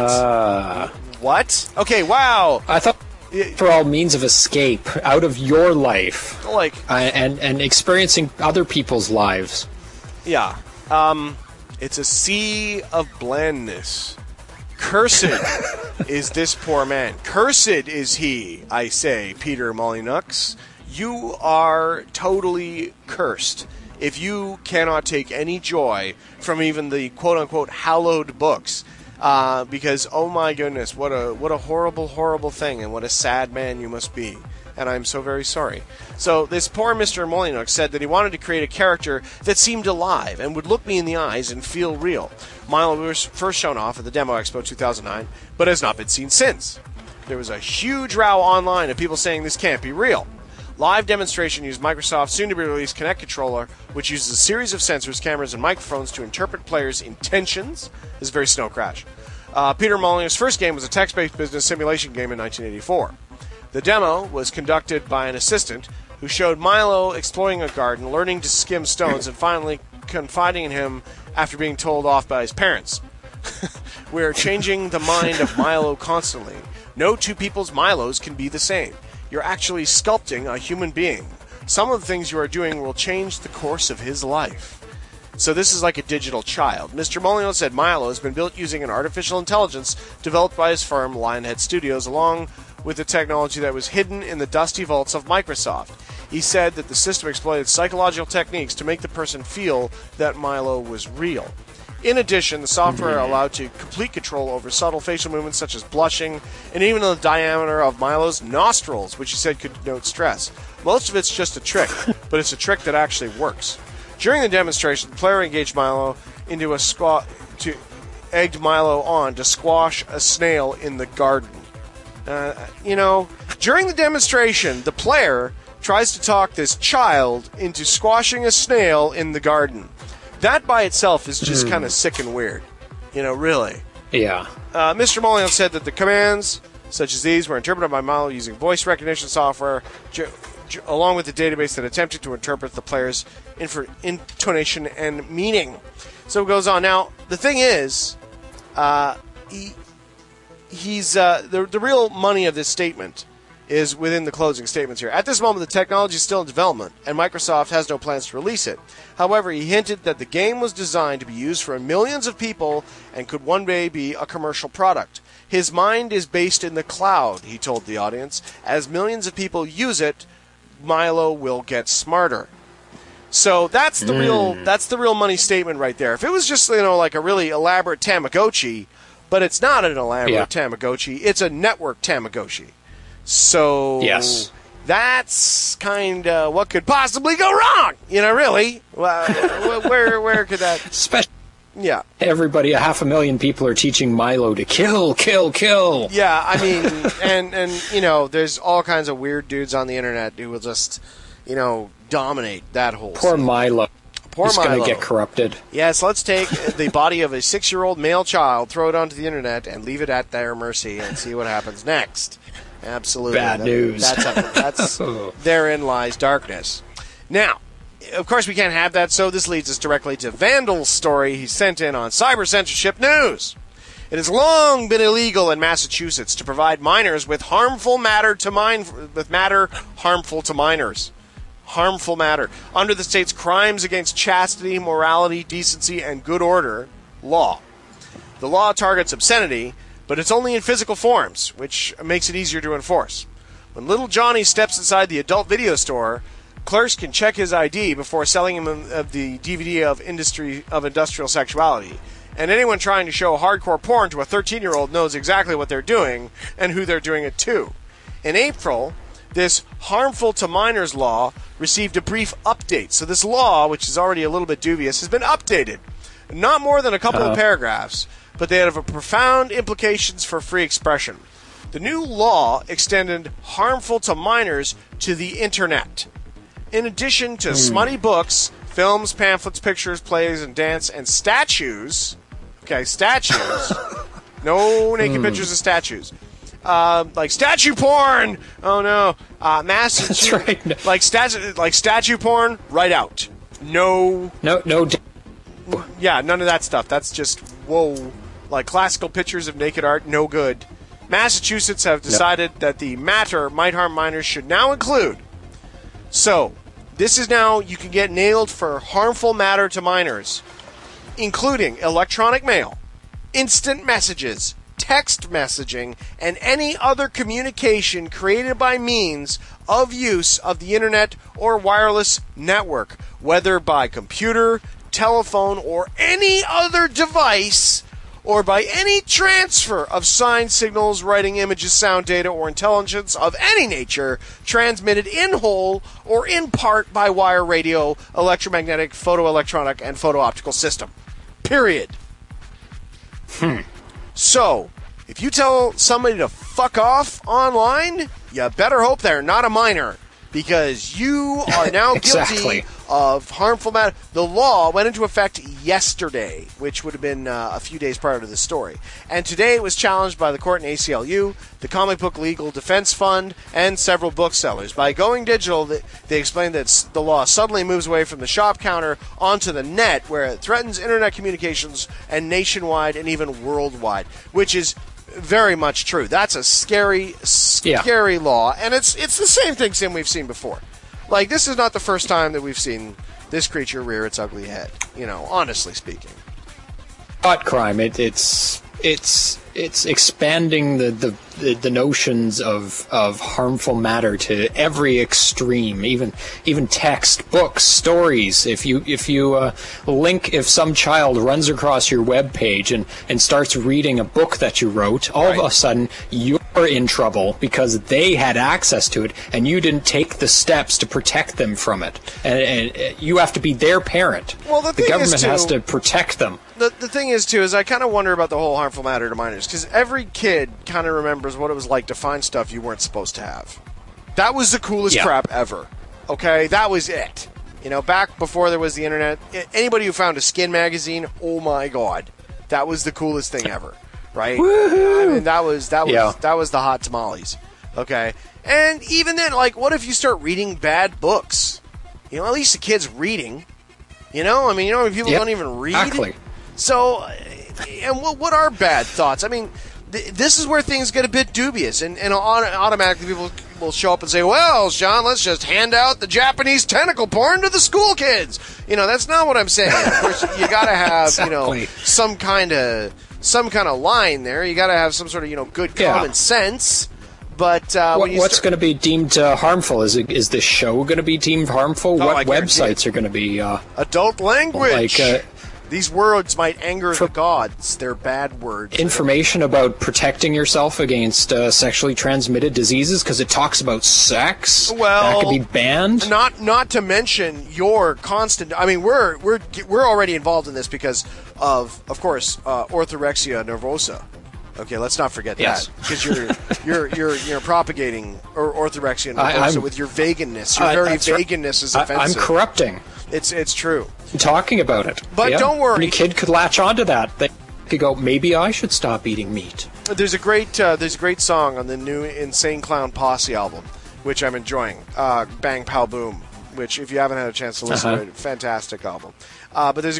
What? Okay, wow. I thought for all means of escape out of your life, and experiencing other people's lives. Yeah. It's a sea of blandness. Cursed is this poor man. Cursed is he, I say, Peter Molyneux. You are totally cursed if you cannot take any joy from even the quote-unquote hallowed books. Because, oh my goodness, what a horrible, horrible thing, and what a sad man you must be. And I'm so very sorry. So this poor Mr. Molyneux said that he wanted to create a character that seemed alive and would look me in the eyes and feel real. Milo was first shown off at the Demo Expo 2009, but has not been seen since. There was a huge row online of people saying this can't be real. Live demonstration used Microsoft's soon-to-be-released Kinect controller, which uses a series of sensors, cameras, and microphones to interpret players' intentions. This is very Snow Crash. Peter Molyneux' first game was a text-based business simulation game in 1984. The demo was conducted by an assistant who showed Milo exploring a garden, learning to skim stones, and finally confiding in him after being told off by his parents. We're changing the mind of Milo constantly. No two people's Milos can be the same. You're actually sculpting a human being. Some of the things you are doing will change the course of his life. So this is like a digital child. Mr. Molyneux said Milo has been built using an artificial intelligence developed by his firm, Lionhead Studios, along with the technology that was hidden in the dusty vaults of Microsoft. He said that the system exploited psychological techniques to make the person feel that Milo was real. In addition, the software allowed to complete control over subtle facial movements such as blushing and even the diameter of Milo's nostrils, which he said could denote stress. Most of it's just a trick, but it's a trick that actually works. During the demonstration, the player engaged Milo into egged Milo on to squash a snail in the garden. During the demonstration, the player tries to talk this child into squashing a snail in the garden. That by itself is just kind of sick and weird. Really. Yeah. Mr. Molyneux said that the commands, such as these, were interpreted by Milo using voice recognition software, along with the database that attempted to interpret the player's intonation and meaning. So it goes on. Now, the thing is, he's the real money of this statement is within the closing statements here. At this moment, the technology is still in development, and Microsoft has no plans to release it. However, he hinted that the game was designed to be used for millions of people and could one day be a commercial product. His mind is based in the cloud, he told the audience. As millions of people use it, Milo will get smarter. So that's the real money statement right there. If it was just like a really elaborate Tamagotchi, but it's not an elaborate Tamagotchi, it's a network Tamagotchi. So yes, that's kind of what could possibly go wrong. Really. Where could that? Yeah. Everybody, 500,000 people are teaching Milo to kill, kill, kill. Yeah, I mean, and there's all kinds of weird dudes on the internet who will just, dominate that whole Poor scene. Milo. Poor He's Milo. going to get corrupted. Yes, let's take the body of a 6-year-old male child, throw it onto the internet, and leave it at their mercy and see what happens next. Absolutely. Bad news. That's therein lies darkness. Now, of course, we can't have that, so this leads us directly to Vandal's story he sent in on Cyber Censorship News. It has long been illegal in Massachusetts to provide minors with harmful matter harmful to minors. Harmful matter. Under the state's Crimes Against Chastity, Morality, Decency, and Good Order law. The law targets obscenity, but it's only in physical forms, which makes it easier to enforce. When little Johnny steps inside the adult video store, clerks can check his ID before selling him the DVD of industrial sexuality. And anyone trying to show hardcore porn to a 13-year-old knows exactly what they're doing and who they're doing it to. In April, this harmful to minors law received a brief update. So this law, which is already a little bit dubious, has been updated. Not more than a couple of paragraphs, but they have profound implications for free expression. The new law extended harmful to minors to the internet. In addition to smutty books, films, pamphlets, pictures, plays, and dance, and statues. Okay, statues. No naked pictures of statues. Like statue porn. Oh no. That's right. No. Like statue porn. Right out. No. Yeah, none of that stuff. That's just whoa. Like classical pictures of naked art. No good. Massachusetts have decided that the matter might harm minors should now include. So, this is now you can get nailed for harmful matter to minors, including electronic mail, instant messages, text messaging, and any other communication created by means of use of the internet or wireless network, whether by computer, telephone, or any other device, or by any transfer of signs, signals, writing, images, sound data, or intelligence of any nature transmitted in whole or in part by wire, radio, electromagnetic, photoelectronic, and photo-optical system. Period. So, if you tell somebody to fuck off online, you better hope they're not a minor, because you are now guilty of harmful matter. The law went into effect yesterday, which would have been a few days prior to this story. And today it was challenged by the court in ACLU, the Comic Book Legal Defense Fund, and several booksellers. By going digital, they explained that the law suddenly moves away from the shop counter onto the net, where it threatens internet communications and nationwide and even worldwide, which is very much true. That's a scary law, and it's the same thing, Sim, we've seen before. Like, this is not the first time that we've seen this creature rear its ugly head, honestly speaking. Thought crime. It's expanding the notions of harmful matter to every extreme, even text, books, stories. If some child runs across your web page and starts reading a book that you wrote, all of a sudden you're in trouble because they had access to it and you didn't take the steps to protect them from it. And you have to be their parent. Well, the government has to protect them. The thing is, too, is I kind of wonder about the whole harmful matter to minors, because every kid kind of remembers what it was like to find stuff you weren't supposed to have. That was the coolest crap ever. Okay? That was it. Back before there was the internet, anybody who found a Skin magazine, oh my god, that was the coolest thing ever. Right? Woohoo! I mean, that was the hot tamales. Okay? And even then, like, what if you start reading bad books? At least the kid's reading. I mean, people don't even read. Exactly. So, and what are bad thoughts? I mean, this is where things get a bit dubious, and automatically people will show up and say, well, Sean, let's just hand out the Japanese tentacle porn to the school kids. That's not what I'm saying. Of course, you got to have, some kind of line there. You got to have some sort of, good common sense. But what's going to be deemed harmful? Is this show going to be deemed harmful? What websites are going to be adult language? These words might anger the gods. They're bad words. Information about protecting yourself against sexually transmitted diseases because it talks about sex. Well, that could be banned. Not to mention your constant. I mean, we're already involved in this because of course, orthorexia nervosa. Okay, let's not forget that, because you're propagating orthorexia nervosa with your veganness. Your very veganness is offensive. I'm corrupting. It's true. Talking about it. But don't worry. Any kid could latch onto that. They could go, maybe I should stop eating meat. There's a great song on the new Insane Clown Posse album, which I'm enjoying. Bang Pow Boom, which if you haven't had a chance to listen to it, fantastic album. But there's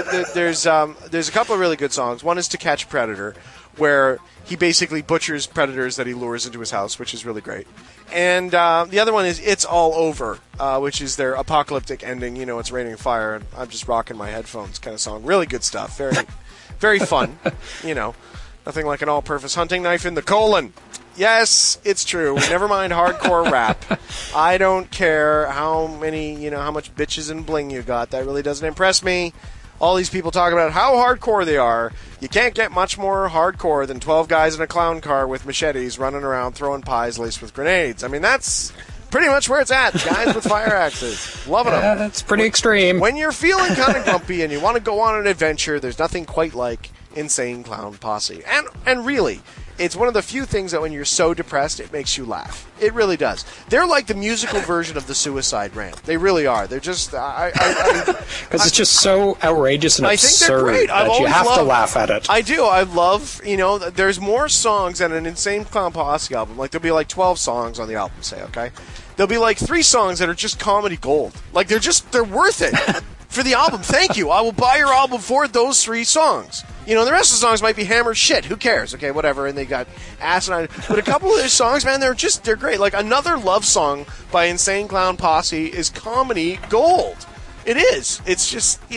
a couple of really good songs. One is To Catch a Predator, where he basically butchers predators that he lures into his house, which is really great. And the other one is It's All Over, which is their apocalyptic ending. You know, it's raining fire, and I'm just rocking my headphones kind of song. Really good stuff. Very, very fun. You know, nothing like an all-purpose hunting knife in the colon. Yes, it's true. Never mind hardcore rap. I don't care how much bitches and bling you got. That really doesn't impress me. All these people talking about how hardcore they are. You can't get much more hardcore than 12 guys in a clown car with machetes running around throwing pies laced with grenades. I mean, that's pretty much where it's at. Guys with fire axes. Loving them. That's pretty extreme. When you're feeling kind of grumpy and you want to go on an adventure, there's nothing quite like Insane Clown Posse. And really, it's one of the few things that when you're so depressed, it makes you laugh. It really does. They're like the musical version of the Suicide Rant. They really are. They're just... Because it's just so outrageous and absurd that you have to laugh at it. I do. I love, there's more songs than an Insane Clown Posse album. Like, there'll be like 12 songs on the album, say, okay? There'll be like 3 songs that are just comedy gold. Like, they're worth it for the album. Thank you. I will buy your album for those 3 songs. The rest of the songs might be hammered shit. Who cares? Okay, whatever. And they got asinine. But a couple of their songs, man, they're great. Like, Another Love Song by Insane Clown Posse is comedy gold. It is. It's just, and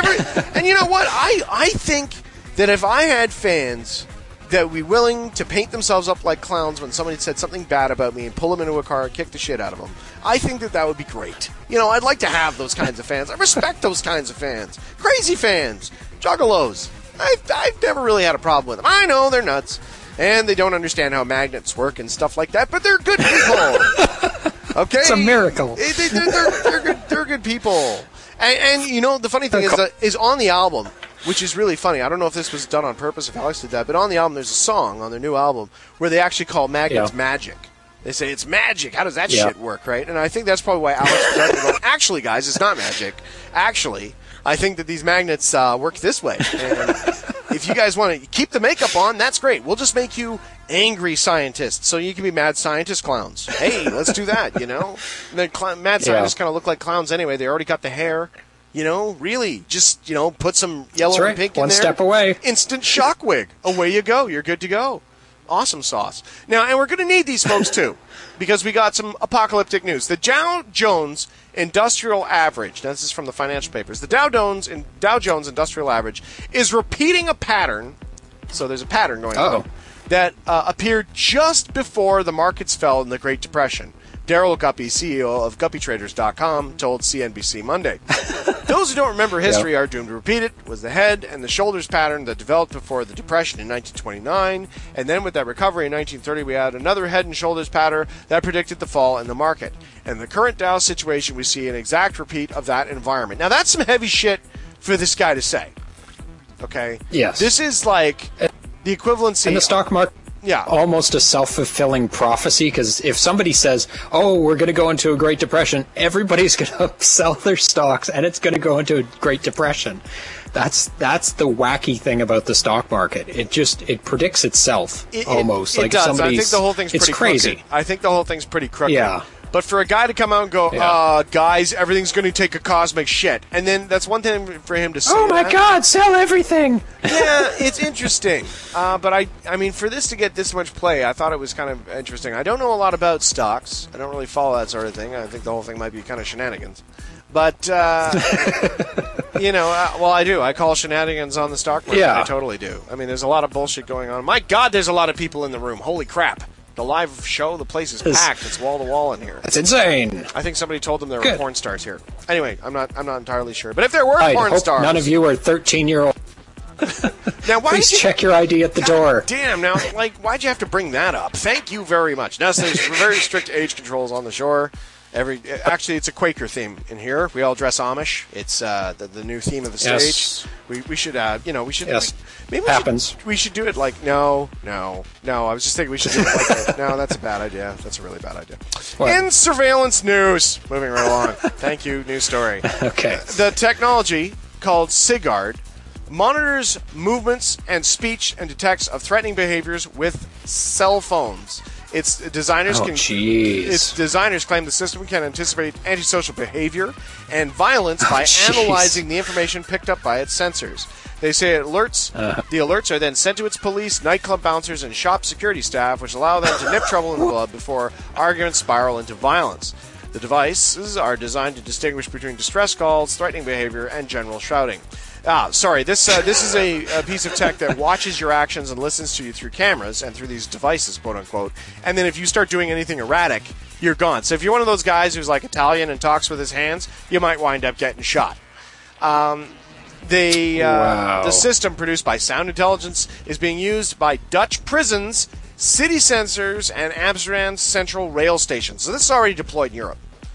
you know what? I think that if I had fans that would be willing to paint themselves up like clowns when somebody said something bad about me and pull them into a car and kick the shit out of them, I think that would be great. I'd like to have those kinds of fans. I respect those kinds of fans. Crazy fans. Juggalos. I've never really had a problem with them. I know they're nuts, and they don't understand how magnets work and stuff like that, but they're good people. Okay? It's a miracle. They're good people. And the funny thing is on the album, which is really funny. I don't know if this was done on purpose, if Alex did that, but on the album there's a song on their new album where they actually call magnets magic. They say it's magic. How does that shit work, right? And I think that's probably why Alex does it. Actually, guys, it's not magic. Actually, I think that these magnets work this way. And if you guys want to keep the makeup on, that's great. We'll just make you angry scientists, so you can be mad scientist clowns. Hey, let's do that, And the mad scientists kind of look like clowns anyway. They already got the hair. Really, just, put some yellow and pink in there. One step away. Instant shock wig. Away you go. You're good to go. Awesome sauce. Now, and we're going to need these folks, too, because we got some apocalyptic news. The Dow Jones Industrial Average, now this is from the financial papers, the Dow Jones Industrial Average is repeating a pattern, so there's a pattern going on, that appeared just before the markets fell in the Great Depression. Daryl Guppy, CEO of GuppyTraders.com, told CNBC Monday. Those who don't remember history are doomed to repeat it. Was the head and the shoulders pattern that developed before the Depression in 1929, and then with that recovery in 1930, we had another head and shoulders pattern that predicted the fall in the market. And the current Dow situation, we see an exact repeat of that environment. Now, that's some heavy shit for this guy to say. Okay? Yes. This is like the equivalency... In the stock market... Yeah. Almost a self-fulfilling prophecy, because if somebody says, we're going to go into a Great Depression, everybody's going to sell their stocks and it's going to go into a Great Depression. That's the wacky thing about the stock market. It predicts itself almost. It does. I think the whole thing's pretty crazy. Crooked. I think the whole thing's pretty crooked. Yeah. But for a guy to come out and go, guys, everything's going to take a cosmic shit. And then that's one thing for him to say. Oh, my God, sell everything. Yeah, it's interesting. But I mean, for this to get this much play, I thought it was kind of interesting. I don't know a lot about stocks. I don't really follow that sort of thing. I think the whole thing might be kind of shenanigans. But, well, I do. I call shenanigans on the stock market. Yeah. I totally do. I mean, there's a lot of bullshit going on. My God, there's a lot of people in the room. Holy crap. The live show, the place is packed. It's wall to wall in here. It's insane. I think somebody told them there were porn stars here. Anyway, I'm not entirely sure. But if there were porn stars, none of you are 13-year-old. Now, please check your ID at the door. Damn! Now, why'd you have to bring that up? Thank you very much. Now, so there's very strict age controls on the shore. Actually, it's a Quaker theme in here. We all dress Amish. It's the new theme of the stage. Yes. We should, we should. Yes. Maybe Happens. We should do it like no. I was just thinking we should do it like no. That's a bad idea. That's a really bad idea. What? In surveillance news, moving right along. Thank you. News story. Okay. The technology called SIGARD monitors movements and speech and detects of threatening behaviors with cell phones. Its designers claim the system can anticipate antisocial behavior and violence by analyzing the information picked up by its sensors. They say the alerts are then sent to its police, nightclub bouncers, and shop security staff, which allow them to nip trouble in the bud before arguments spiral into violence. The devices are designed to distinguish between distress calls, threatening behavior, and general shouting. This is a piece of tech that watches your actions and listens to you through cameras and through these devices, quote unquote. And then if you start doing anything erratic, you're gone. So if you're one of those guys who's like Italian and talks with his hands, you might wind up getting shot. The system produced by Sound Intelligence is being used by Dutch prisons, city sensors, and Amsterdam's central rail stations. So this is already deployed in Europe.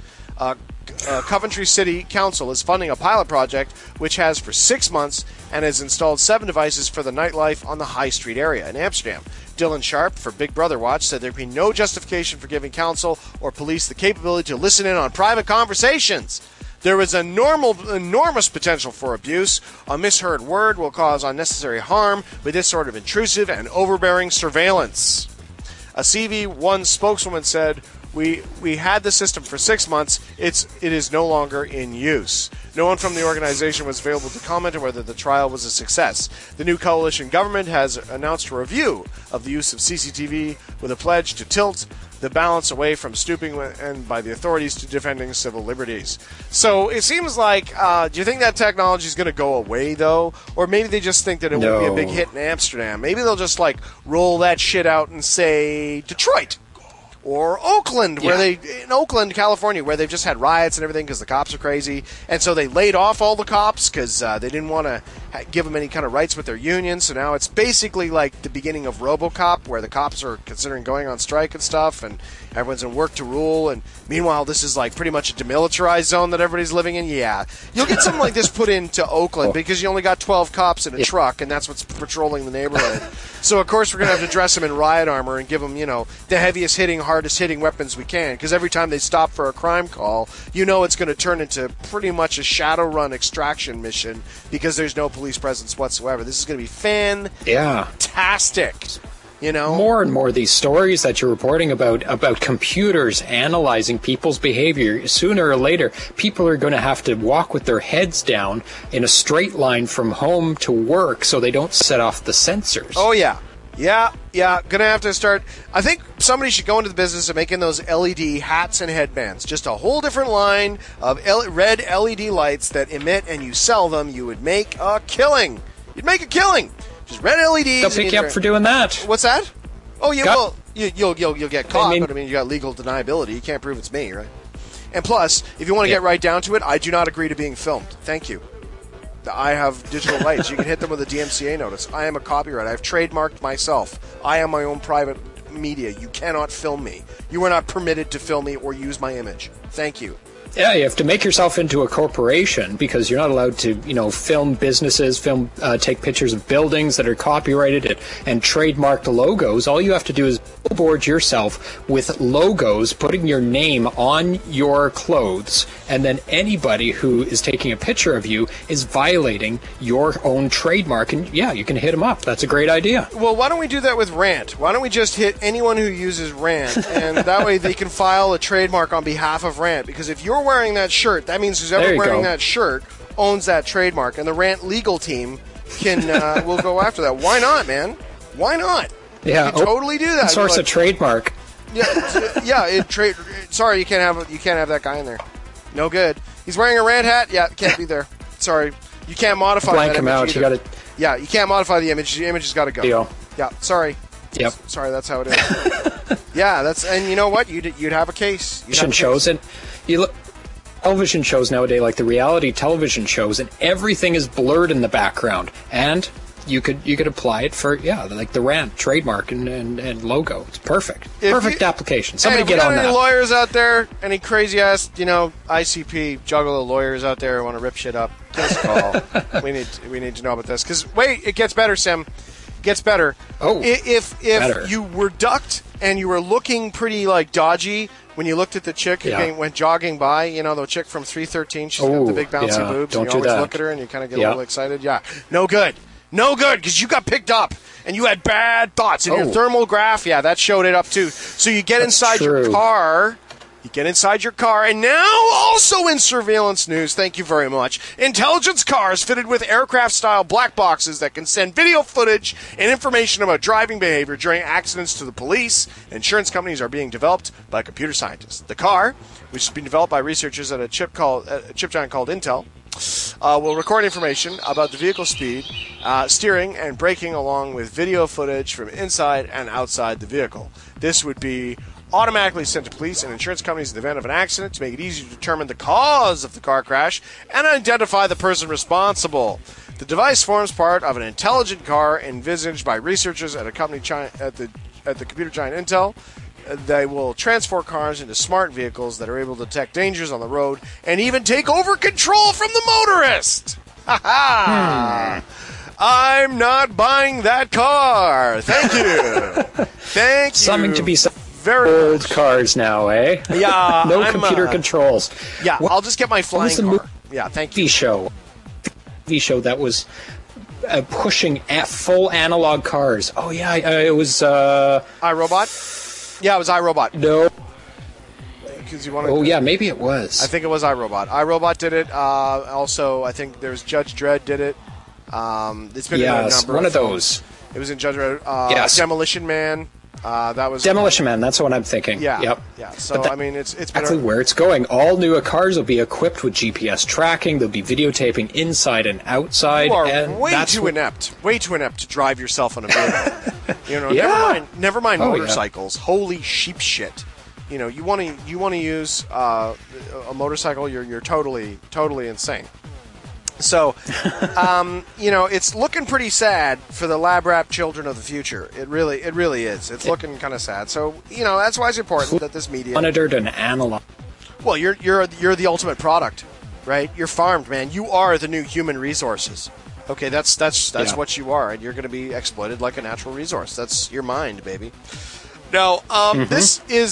Coventry City Council is funding a pilot project which has for 6 months and has installed 7 devices for the nightlife on the High Street area in Amsterdam. Dylan Sharp for Big Brother Watch said there'd be no justification for giving council or police the capability to listen in on private conversations. There is enormous potential for abuse. A misheard word will cause unnecessary harm with this sort of intrusive and overbearing surveillance. A CV1 spokeswoman said, We had the system for 6 months. It is no longer in use. No one from the organization was available to comment on whether the trial was a success. The new coalition government has announced a review of the use of CCTV with a pledge to tilt the balance away from stooping and by the authorities to defending civil liberties. So it seems like, do you think that technology is going to go away, though? Or maybe they just think that it won't be a big hit in Amsterdam. Maybe they'll just, roll that shit out in, say, Detroit. Or Oakland, in Oakland, California, where they've just had riots and everything because the cops are crazy. And so they laid off all the cops because they didn't want to give them any kind of rights with their union. So now it's basically like the beginning of RoboCop, where the cops are considering going on strike and stuff, and everyone's in work to rule. And meanwhile, this is pretty much a demilitarized zone that everybody's living in. Yeah. You'll get something like this put into Oakland because you only got 12 cops in a truck, and that's what's patrolling the neighborhood. So, of course, we're going to have to dress them in riot armor and give them, the heaviest hitting, hardest hitting weapons we can, because every time they stop for a crime call, it's going to turn into pretty much a Shadowrun extraction mission because there's no police presence whatsoever. This is going to be fantastic. More and more of these stories that you're reporting about computers analyzing people's behavior, sooner or later, people are going to have to walk with their heads down in a straight line from home to work so they don't set off the sensors. Oh, yeah. Yeah. Gonna have to start. I think somebody should go into the business of making those LED hats and headbands. Just a whole different line of red LED lights that emit, and you sell them. You would make a killing. You'd make a killing. Just red LEDs. They'll pick you up for doing that. What's that? Oh, yeah. Well, you'll get caught, but you got legal deniability. You can't prove it's me, right? And plus, if you want to get right down to it, I do not agree to being filmed. Thank you. I have digital rights. You can hit them with a DMCA notice. I am a copyright. I've trademarked myself. I am my own private media. You cannot film me. You are not permitted to film me or use my image. Thank you. Yeah, you have to make yourself into a corporation because you're not allowed to, film businesses, take pictures of buildings that are copyrighted and trademarked logos. All you have to do is billboard yourself with logos, putting your name on your clothes, and then anybody who is taking a picture of you is violating your own trademark. And yeah, you can hit them up. That's a great idea. Well, why don't we do that with Rant? Why don't we just hit anyone who uses Rant, and that way they can file a trademark on behalf of Rant? Because if you're wearing that shirt, that means who's ever wearing that shirt owns that trademark, and the Rant legal team can will go after that. Why not, man? Why not? Yeah, you can totally do that. Source a trademark. Yeah. Sorry, you can't have that guy in there. No good. He's wearing a Rant hat. Yeah, can't be there. Sorry, you can't modify blank that him image out. either. You got to. Yeah, you can't modify the image. The image has got to go. Deal. Yeah, sorry. Yep. Sorry, that's how it is. Yeah, and you know what? You'd have a case. Shows and you look. Television shows nowadays, like the reality television shows, and everything is blurred in the background. And you could apply it for like the rant trademark and logo. It's perfect. Perfect application. Somebody get on any that. lawyers out there, any crazy ass, ICP juggalo lawyers out there who want to rip shit up, give us a call. we need to know about this because wait, it gets better, Sim. It gets better. Oh, if better. you were ducked and you were looking pretty like dodgy when you looked at the chick who went jogging by, the chick from 313, she's got the big bouncy boobs, don't and you do always that. look at her and you kind of get a little excited. Yeah, no good, because you got picked up and you had bad thoughts, and your thermal graph, that showed it up too. So you get inside your car. You get inside your car, and now also in surveillance news, thank you very much, intelligence cars fitted with aircraft-style black boxes that can send video footage and information about driving behavior during accidents to the police. Insurance companies are being developed by computer scientists. The car, which has been developed by researchers at a chip giant called Intel, will record information about the vehicle speed, steering, and braking, along with video footage from inside and outside the vehicle. This would be automatically sent to police and insurance companies in the event of an accident to make it easy to determine the cause of the car crash and identify the person responsible. The device forms part of an intelligent car envisaged by researchers at a company at the computer giant Intel. They will transform cars into smart vehicles that are able to detect dangers on the road and even take over control from the motorist. Ha ha! I'm not buying that car. Thank you. Thank you. Something to be said. Very old much. Cars now, eh? Yeah. No computer controls. Yeah, I'll just get my flying car. Yeah, thank you. TV show that was pushing at full analog cars. Oh yeah, it was iRobot. Yeah, it was iRobot. No. Because you want Oh yeah, maybe it was. I think it was iRobot. iRobot did it. Also, I think there's Judge Dredd did it. It's been in a number one of those. It was in Judge Dredd. Demolition Man. That was Demolition Man. That's what I'm thinking. Yeah. Yep. Yeah. So I mean, it's exactly where it's going. All new cars will be equipped with GPS tracking. They'll be videotaping inside and outside. You are and way too inept to drive yourself on a vehicle. Never mind motorcycles. Holy sheep shit. You want to use a motorcycle. You're totally insane. So, it's looking pretty sad for the lab rat children of the future. It really is. It's looking kind of sad. So, that's why it's important that this media monitored and analyzed. Well, you're the ultimate product, right? You're farmed, man. You are the new human resources. Okay, that's what you are, and you're going to be exploited like a natural resource. That's your mind, baby. Now, this is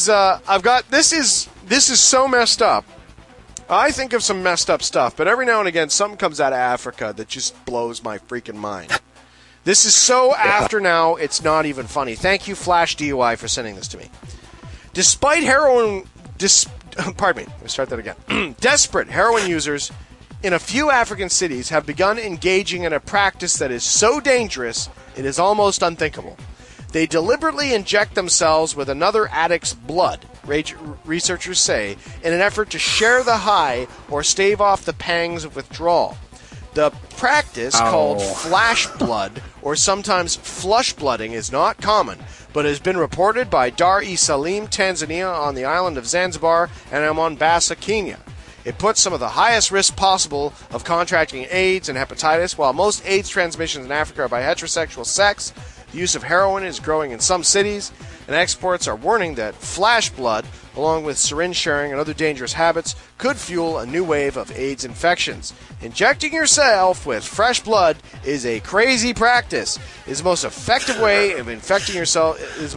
so messed up. I think of some messed up stuff, but every now and again, something comes out of Africa that just blows my freaking mind. This is so after now, it's not even funny. Thank you, Flash DUI, for sending this to me. Despite heroin... pardon me, let me start that again. Desperate heroin users in a few African cities have begun engaging in a practice that is so dangerous, it is almost unthinkable. They deliberately inject themselves with another addict's blood, researchers say, in an effort to share the high or stave off the pangs of withdrawal. The practice, called flash blood, or sometimes flush blooding, is not common, but has been reported by Dar es Salaam, Tanzania, on the island of Zanzibar, and Mombasa, Kenya. It puts some of the highest risk possible of contracting AIDS and hepatitis. While most AIDS transmissions in Africa are by heterosexual sex, the use of heroin is growing in some cities, and experts are warning that flash blood, along with syringe sharing and other dangerous habits, could fuel a new wave of AIDS infections. Injecting yourself with fresh blood is a crazy practice. It is the most effective way of infecting yourself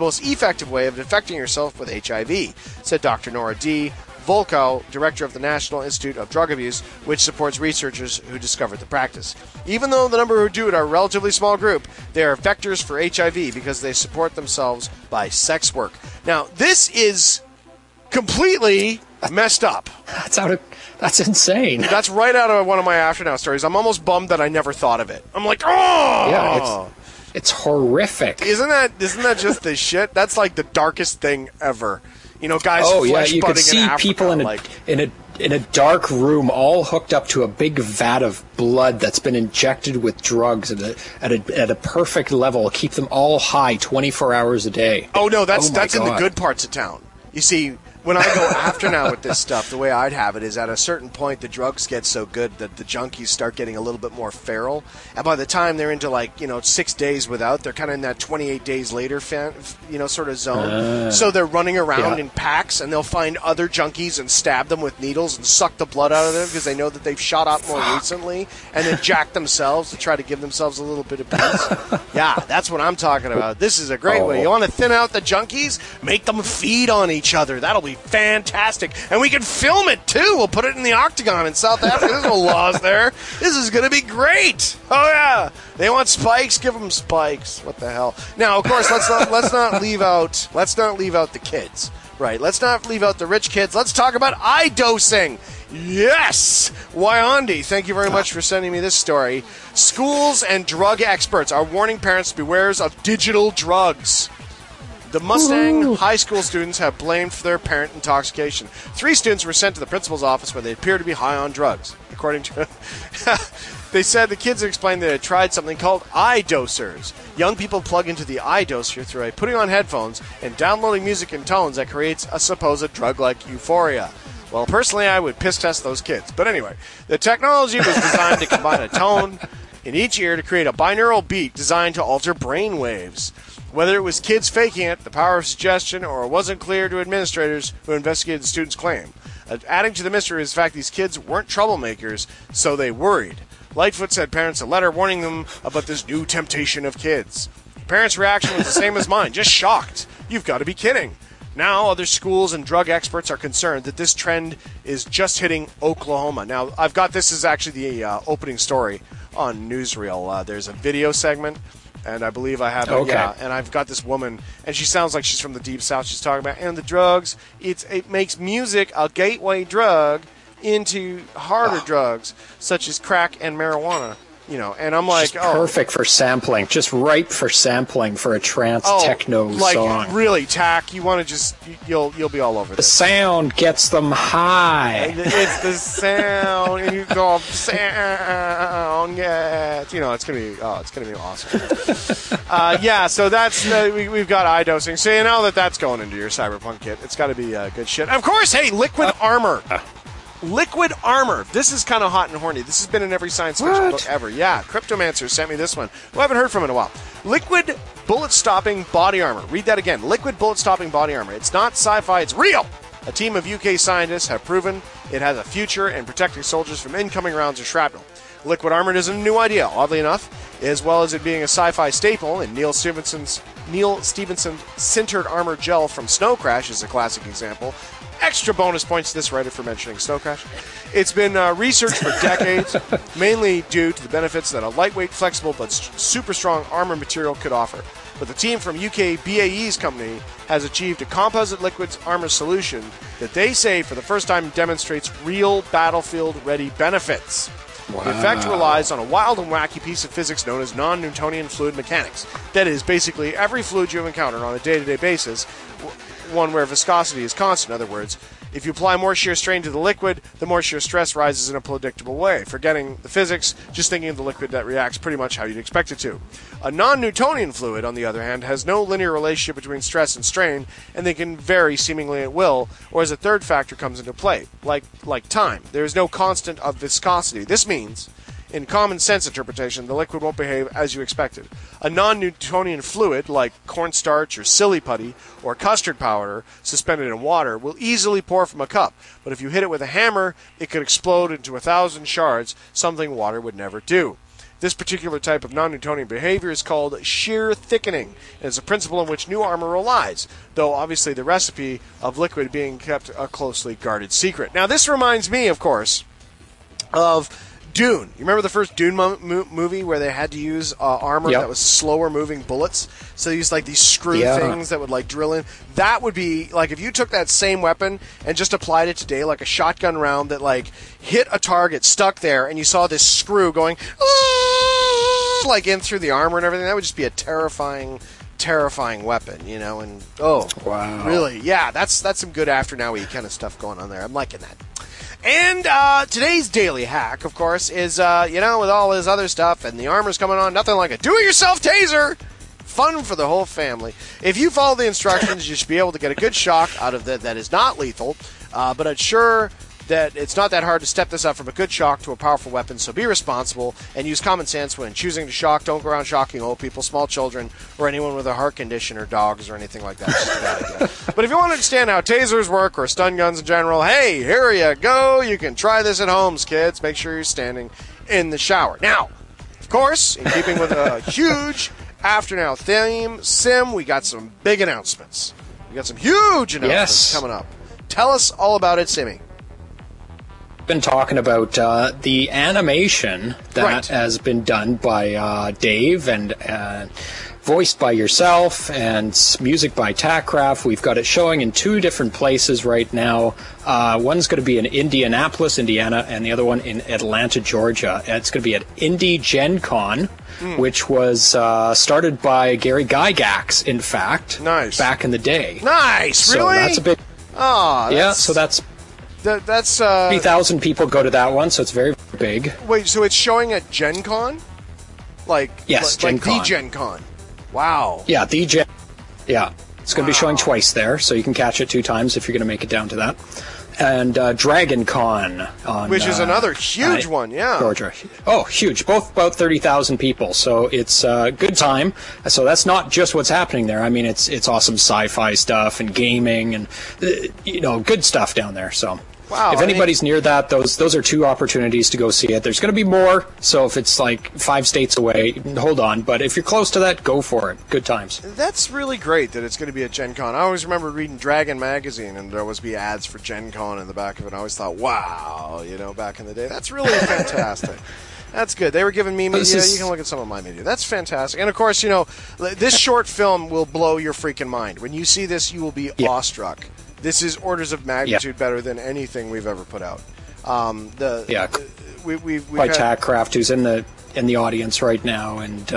with HIV, said Dr. Nora D. Volkow, director of the National Institute of Drug Abuse, which supports researchers who discovered the practice. Even though the number who do it are a relatively small group, they are vectors for HIV because they support themselves by sex work. Now, this is completely messed up. That's insane. That's right out of one of my After Now stories. I'm almost bummed that I never thought of it. I'm like, oh! Yeah, it's horrific. Isn't that just the shit? That's like the darkest thing ever. Guys. Oh yeah, you could see in Africa, people in a dark room, all hooked up to a big vat of blood that's been injected with drugs at a perfect level, keep them all high 24 hours a day. Oh no, that's in the good parts of town. You see, when I go after now with this stuff, the way I'd have it is at a certain point the drugs get so good that the junkies start getting a little bit more feral, and by the time they're into 6 days without, they're kind of in that 28 days later sort of zone. So they're running around in packs, and they'll find other junkies and stab them with needles and suck the blood out of them because they know that they've shot up more recently, and then jack themselves to try to give themselves a little bit of peace. Yeah, that's what I'm talking about. This is a great way. You want to thin out the junkies? Make them feed on each other. That'll be fantastic. And we can film it, too. We'll put it in the Octagon in South Africa. There's no laws there. This is going to be great. Oh, yeah. They want spikes? Give them spikes. What the hell? Now, of course, let's not leave out the kids. Right. Let's not leave out the rich kids. Let's talk about iDosing. Yes! Wyondi, thank you very much for sending me this story. Schools and drug experts are warning parents to beware of digital drugs. The Mustang High School students have blamed for their parent intoxication. 3 students were sent to the principal's office where they appear to be high on drugs. According to... They said the kids explained they had tried something called iDosers. Young people plug into the iDoser through putting on headphones and downloading music in tones that creates a supposed drug-like euphoria. Well, personally, I would piss test those kids. But anyway, the technology was designed to combine a tone in each ear to create a binaural beat designed to alter brain waves. Whether it was kids faking it, the power of suggestion, or it wasn't clear to administrators who investigated the students' claim. Adding to the mystery is the fact these kids weren't troublemakers, so they worried. Lightfoot sent parents a letter warning them about this new temptation of kids. Parents' reaction was the same as mine, just shocked. You've got to be kidding. Now, other schools and drug experts are concerned that this trend is just hitting Oklahoma. Now, I've got this is actually the opening story on Newsreel. There's a video segment, and I believe I have it. Okay. Yeah, and I've got this woman, and she sounds like she's from the Deep South. She's talking about, and the drugs, it makes music a gateway drug into harder drugs, such as crack and marijuana. And I'm like, just perfect for sampling, just ripe for sampling for a trance techno song. Really, Tack, you want to just, you'll be all over this. The sound gets them high. It's the sound, and you go, sound, yeah. It's gonna be awesome. So that's, we've got iDosing. So you know that's going into your Cyberpunk kit. It's got to be good shit. And of course, hey, Liquid Armor. Liquid Armor. This is kind of hot and horny. This has been in every science fiction book ever. Yeah, Cryptomancer sent me this one. Well, I haven't heard from it in a while. Liquid bullet-stopping body armor. Read that again. Liquid bullet-stopping body armor. It's not sci-fi, it's real! A team of UK scientists have proven it has a future in protecting soldiers from incoming rounds of shrapnel. Liquid armor isn't a new idea, oddly enough, as well as it being a sci-fi staple, and Neil Stephenson's sintered armor gel from Snow Crash is a classic example. Extra bonus points to this writer for mentioning Snow Crash. It's been researched for decades, mainly due to the benefits that a lightweight, flexible, but super strong armor material could offer. But the team from UK BAE's company has achieved a composite liquids armor solution that they say for the first time demonstrates real battlefield-ready benefits. Wow. The effect relies on a wild and wacky piece of physics known as non-Newtonian fluid mechanics. That is, basically every fluid you encounter on a day-to-day basis, one where viscosity is constant. In other words, if you apply more shear strain to the liquid, the more shear stress rises in a predictable way. Forgetting the physics, just thinking of the liquid that reacts pretty much how you'd expect it to. A non-Newtonian fluid, on the other hand, has no linear relationship between stress and strain, and they can vary seemingly at will, or as a third factor comes into play, like time. There is no constant of viscosity. This means, in common sense interpretation, the liquid won't behave as you expected. A non-Newtonian fluid, like cornstarch or silly putty or custard powder suspended in water, will easily pour from a cup. But if you hit it with a hammer, it could explode into 1,000 shards, something water would never do. This particular type of non-Newtonian behavior is called shear thickening, and is a principle on which new armor relies, though obviously the recipe of liquid being kept a closely guarded secret. Now this reminds me, of course, of Dune. You remember the first Dune movie where they had to use armor that was slower moving bullets? So they used like these screw things that would like drill in. That would be like if you took that same weapon and just applied it today, like a shotgun round that like hit a target stuck there, and you saw this screw going like in through the armor and everything. That would just be a terrifying weapon, you know. And really, yeah, that's some good after now-y kind of stuff going on there. I'm liking that. And today's daily hack, of course, is, with all this other stuff and the armor's coming on, nothing like a do-it-yourself taser. fun for the whole family. If you follow the instructions, you should be able to get a good shock out of that is not lethal, but it's sure that it's not that hard to step this up from a good shock to a powerful weapon, so be responsible and use common sense when choosing to shock. Don't go around shocking old people, small children, or anyone with a heart condition or dogs or anything like that. It's just a bad idea. But if you want to understand how tasers work or stun guns in general, hey, here you go. You can try this at home, kids. Make sure you're standing in the shower. Now, of course, in keeping with a huge After Now theme, Sim, we got some big announcements. We got some huge announcements coming up. Tell us all about it, Simmy. Been talking about the animation that has been done by Dave and voiced by yourself and music by Tackraft. We've got it showing in 2 different places right now. One's going to be in Indianapolis, Indiana, and the other one in Atlanta, Georgia. It's going to be at Indie Gen Con, which was started by Gary Gygax, in fact, back in the day. Nice, really? So that's a big... Oh, yeah, so that's 3,000 people go to that one, so it's very big. Wait, so it's showing at Gen Con? Yes, Gen Con. The Gen Con. Wow. Yeah, the Gen. Yeah, it's going to be showing twice there, so you can catch it 2 times if you're going to make it down to that. And Dragon Con, which is another huge one, yeah. Georgia. Oh, huge. Both about 30,000 people, so it's a good time. So that's not just what's happening there. I mean, it's awesome sci-fi stuff and gaming and good stuff down there. So. Wow, if anybody's near that, those are 2 opportunities to go see it. There's going to be more, so if it's like 5 states away, hold on. But if you're close to that, go for it. Good times. That's really great that it's going to be at Gen Con. I always remember reading Dragon Magazine, and there always be ads for Gen Con in the back of it. I always thought, wow, back in the day. That's really fantastic. That's good. They were giving me media. You can look at some of my media. That's fantastic. And, of course, this short film will blow your freaking mind. When you see this, you will be awestruck. This is orders of magnitude better than anything we've ever put out. By Tackraft, who's in the audience right now, and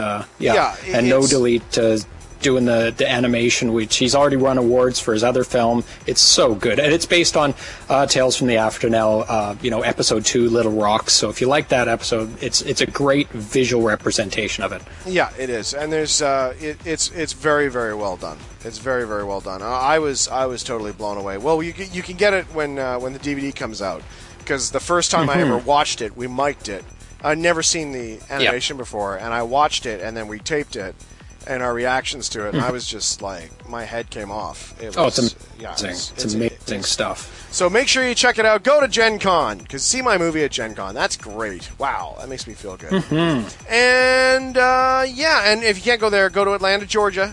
No Delete doing the animation, which he's already won awards for his other film. It's so good, and it's based on Tales from the After Now, episode 2, Little Rocks. So if you like that episode, it's a great visual representation of it. Yeah, it is, and there's it's very, very well done. It's very, very well done. I was totally blown away. Well, you can get it when the DVD comes out, because the first time I ever watched it, we mic'd it. I'd never seen the animation before, and I watched it, and then we taped it. And our reactions to it, and I was just like, my head came off. It's amazing. It's amazing stuff. So make sure you check it out. Go to Gen Con, because see my movie at Gen Con. That's great. Wow, that makes me feel good. And, and if you can't go there, go to Atlanta, Georgia.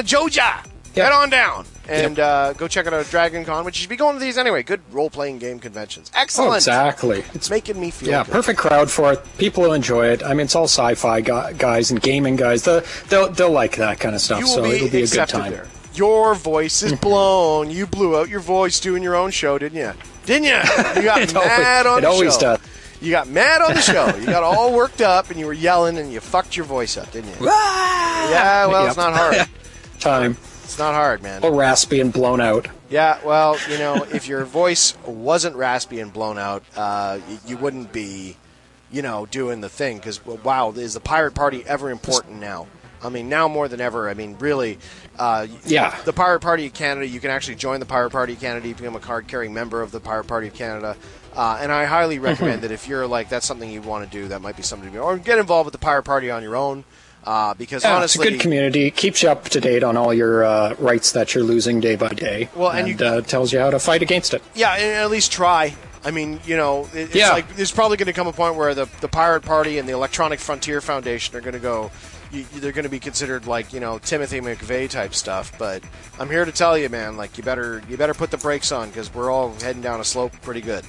Head on down. And go check out Dragon Con, which you should be going to these anyway. Good role-playing game conventions. Excellent. Oh, exactly. It's making me feel good. Perfect crowd for it. People will enjoy it. I mean, it's all sci-fi guys and gaming guys. They'll like that kind of stuff, so it'll be a good time. There. Your voice is blown. You blew out your voice doing your own show, didn't you? You got mad on the show. It always does. You got mad on the show. You got all worked up, and you were yelling, and you fucked your voice up, didn't you? Yeah, well, it's not hard. Time. It's not hard, man. Or raspy and blown out. Yeah, well, if your voice wasn't raspy and blown out, you wouldn't be, doing the thing. Because, wow, is the Pirate Party ever important now? I mean, now more than ever. I mean, really, the Pirate Party of Canada, you can actually join the Pirate Party of Canada. You become a card-carrying member of the Pirate Party of Canada. And I highly recommend that if you're that's something you want to do, that might be something to do. Or get involved with the Pirate Party on your own. Because honestly, it's a good community. Keeps you up to date on all your rights that you're losing day by day. Well, and tells you how to fight against it. Yeah, and at least try. I mean, it's like there's probably going to come a point where the Pirate Party and the Electronic Frontier Foundation are going to go. They're going to be considered like Timothy McVeigh type stuff. But I'm here to tell you, man, you better put the brakes on, because we're all heading down a slope pretty good.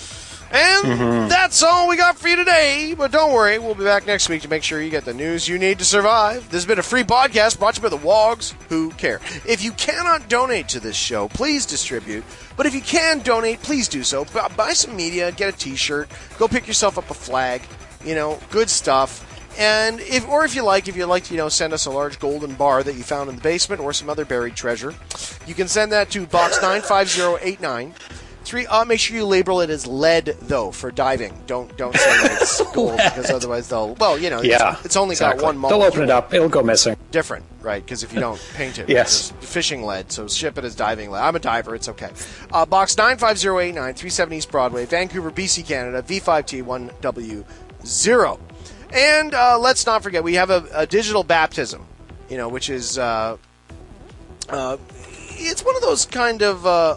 And that's all we got for you today. But don't worry, we'll be back next week to make sure you get the news you need to survive. This has been a free podcast brought to you by the Wogs Who Care. If you cannot donate to this show, please distribute. But if you can donate, please do so. Buy some media, get a t-shirt, go pick yourself up a flag, good stuff. And if you like, send us a large golden bar that you found in the basement or some other buried treasure, you can send that to Box 95089. 3, make sure you label it as lead, though, for diving. Don't say that it's gold, because otherwise they'll... Well, you know, it's only got one molecule. They'll open it up. It'll go missing. Different, right? Because if you don't paint it, Yes. it's fishing lead, so ship it as diving lead. I'm a diver, it's okay. Box 95089, 370 East Broadway, Vancouver, BC, Canada, V5T1W0. And let's not forget, we have a digital baptism, you know, which is... it's one of those kind of...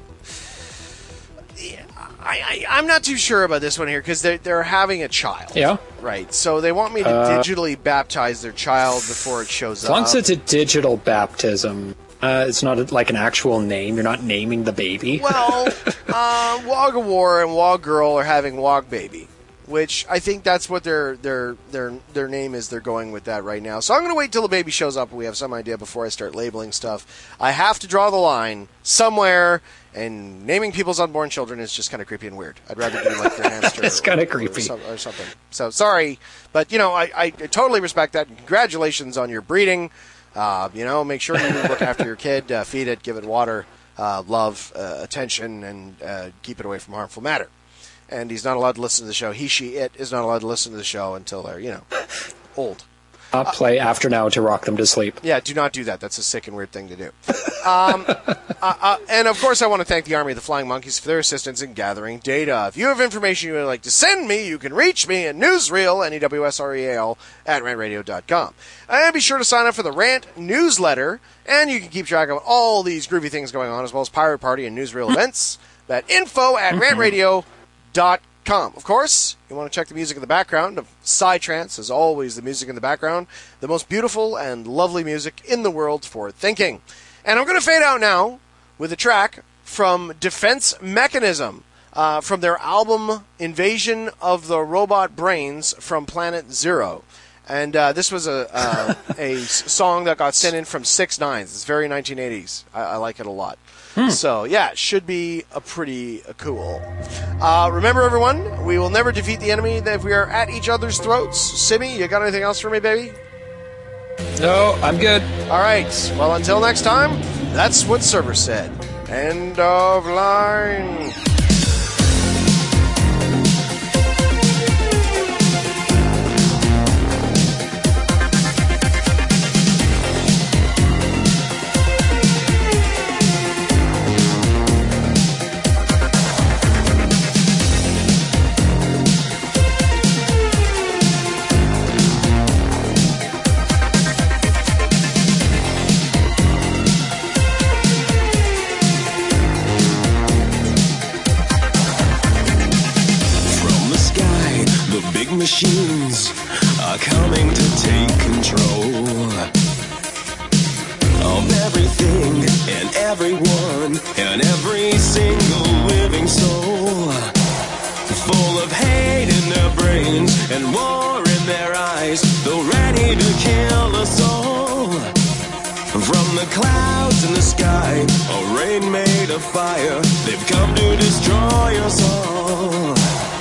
I'm not too sure about this one here because they're having a child. Yeah. Right. So they want me to digitally baptize their child before it shows As long up. as it's a digital baptism, it's not like an actual name. You're not naming the baby. Well, Wog of War and Wog Girl are having Wog Baby, which I think that's what their name is. They're going with that right now. So I'm going to wait till the baby shows up and we have some idea before I start labeling stuff. I have to draw the line somewhere. And naming people's unborn children is just kind of creepy and weird. I'd rather do like the hamster. It's kind of creepy. Or something. So, sorry. But, you know, I totally respect that. Congratulations on your breeding. You know, make sure you look after your kid. Feed it, give it water, love, attention, and keep it away from harmful matter. And he's not allowed to listen to the show. He, she, it is not allowed to listen to the show until they're, you know, old. Not play After Now to rock them to sleep. Yeah, do not do that. That's a sick and weird thing to do. And, of course, I want to thank the Army of the Flying Monkeys for their assistance in gathering data. If you have information you would like to send me, you can reach me at newsreel, N-E-W-S-R-E-A-L, at rantradio.com. And be sure to sign up for the Rant newsletter, and you can keep track of all these groovy things going on, as well as Pirate Party and Newsreel events at info@rantradio.com. Of course, you want to check the music in the background of Psytrance, as always, the music in the background, the most beautiful and lovely music in the world for thinking. And I'm going to fade out now with a track from Defense Mechanism, from their album Invasion of the Robot Brains from Planet Zero. And this was a song that got sent in from 6ix9ine. It's very 1980s. I like it a lot. So, yeah, it should be a pretty cool. Remember, everyone, we will never defeat the enemy if we are at each other's throats. Simi, you got anything else for me, baby? No, I'm good. All right. Well, until next time, that's what Server said. End of line. Machines are coming to take control of everything and everyone and every single living soul, full of hate in their brains and war in their eyes. They're ready to kill us all. From the clouds in the sky, a rain made of fire, they've come to destroy us all.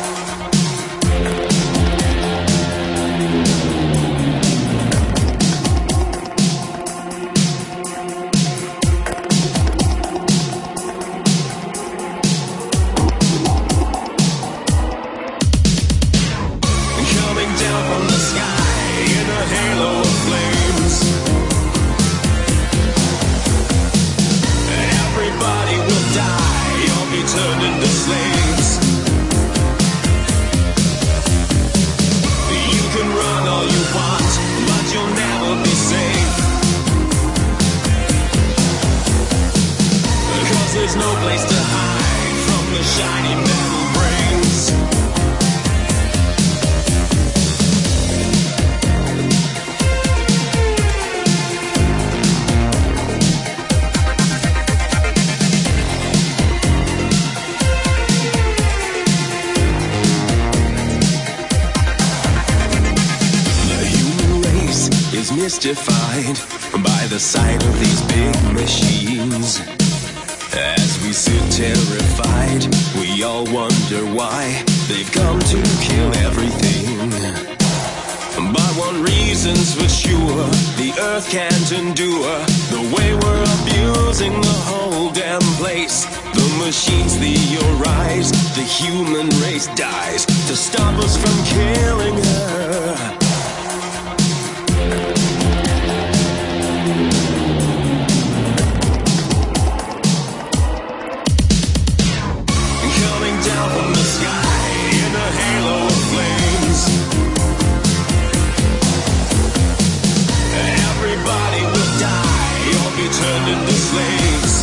Turned into slaves. You can run all you want, but you'll never be safe. 'Cause there's no place to hide from the shiny metal brains. Mystified by the sight of these big machines. As we sit terrified, we all wonder why they've come to kill everything. But one reasons for sure the earth can't endure the way we're abusing the whole damn place. The machines theorize, the human race dies to stop us from killing her. Coming down from the sky in a halo of flames. Everybody will die or be turned into slaves.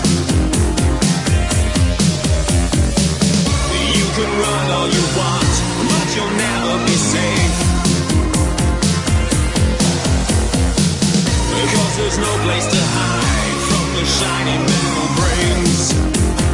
You can run all you want, but you'll never be safe. Because there's no place to hide from the shiny metal brains.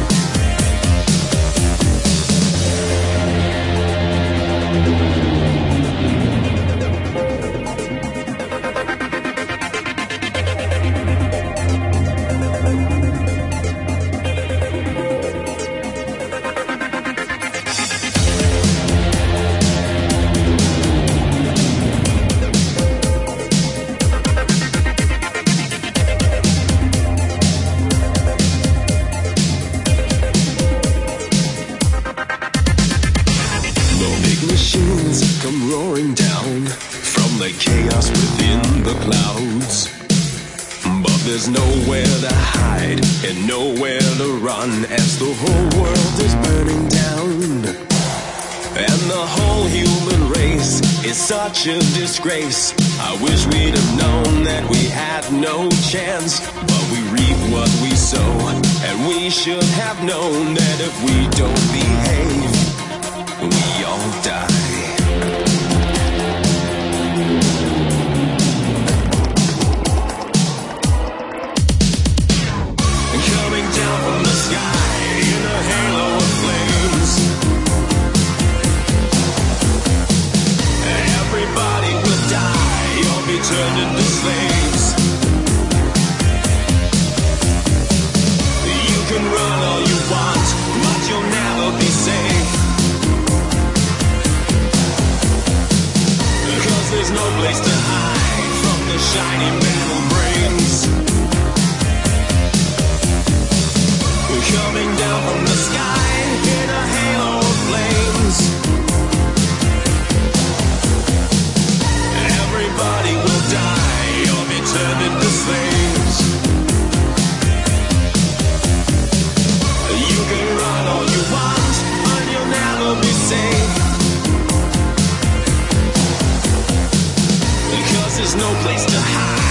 Come roaring down from the chaos within the clouds. But there's nowhere to hide and nowhere to run as the whole world is burning down. And the whole human race is such a disgrace. I wish we'd have known that we had no chance. But we reap what we sow, and we should have known that if we don't behave, we all die. Coming down from the sky in a halo of flames. Everybody will die or be turned into slaves. You can run all you want, but you'll never be safe. Because there's no place to hide from the shiny metal brains. Coming down from the sky in a halo of flames. Everybody will die or be turned into slaves. You can run all you want, but you'll never be safe. Because there's no place to hide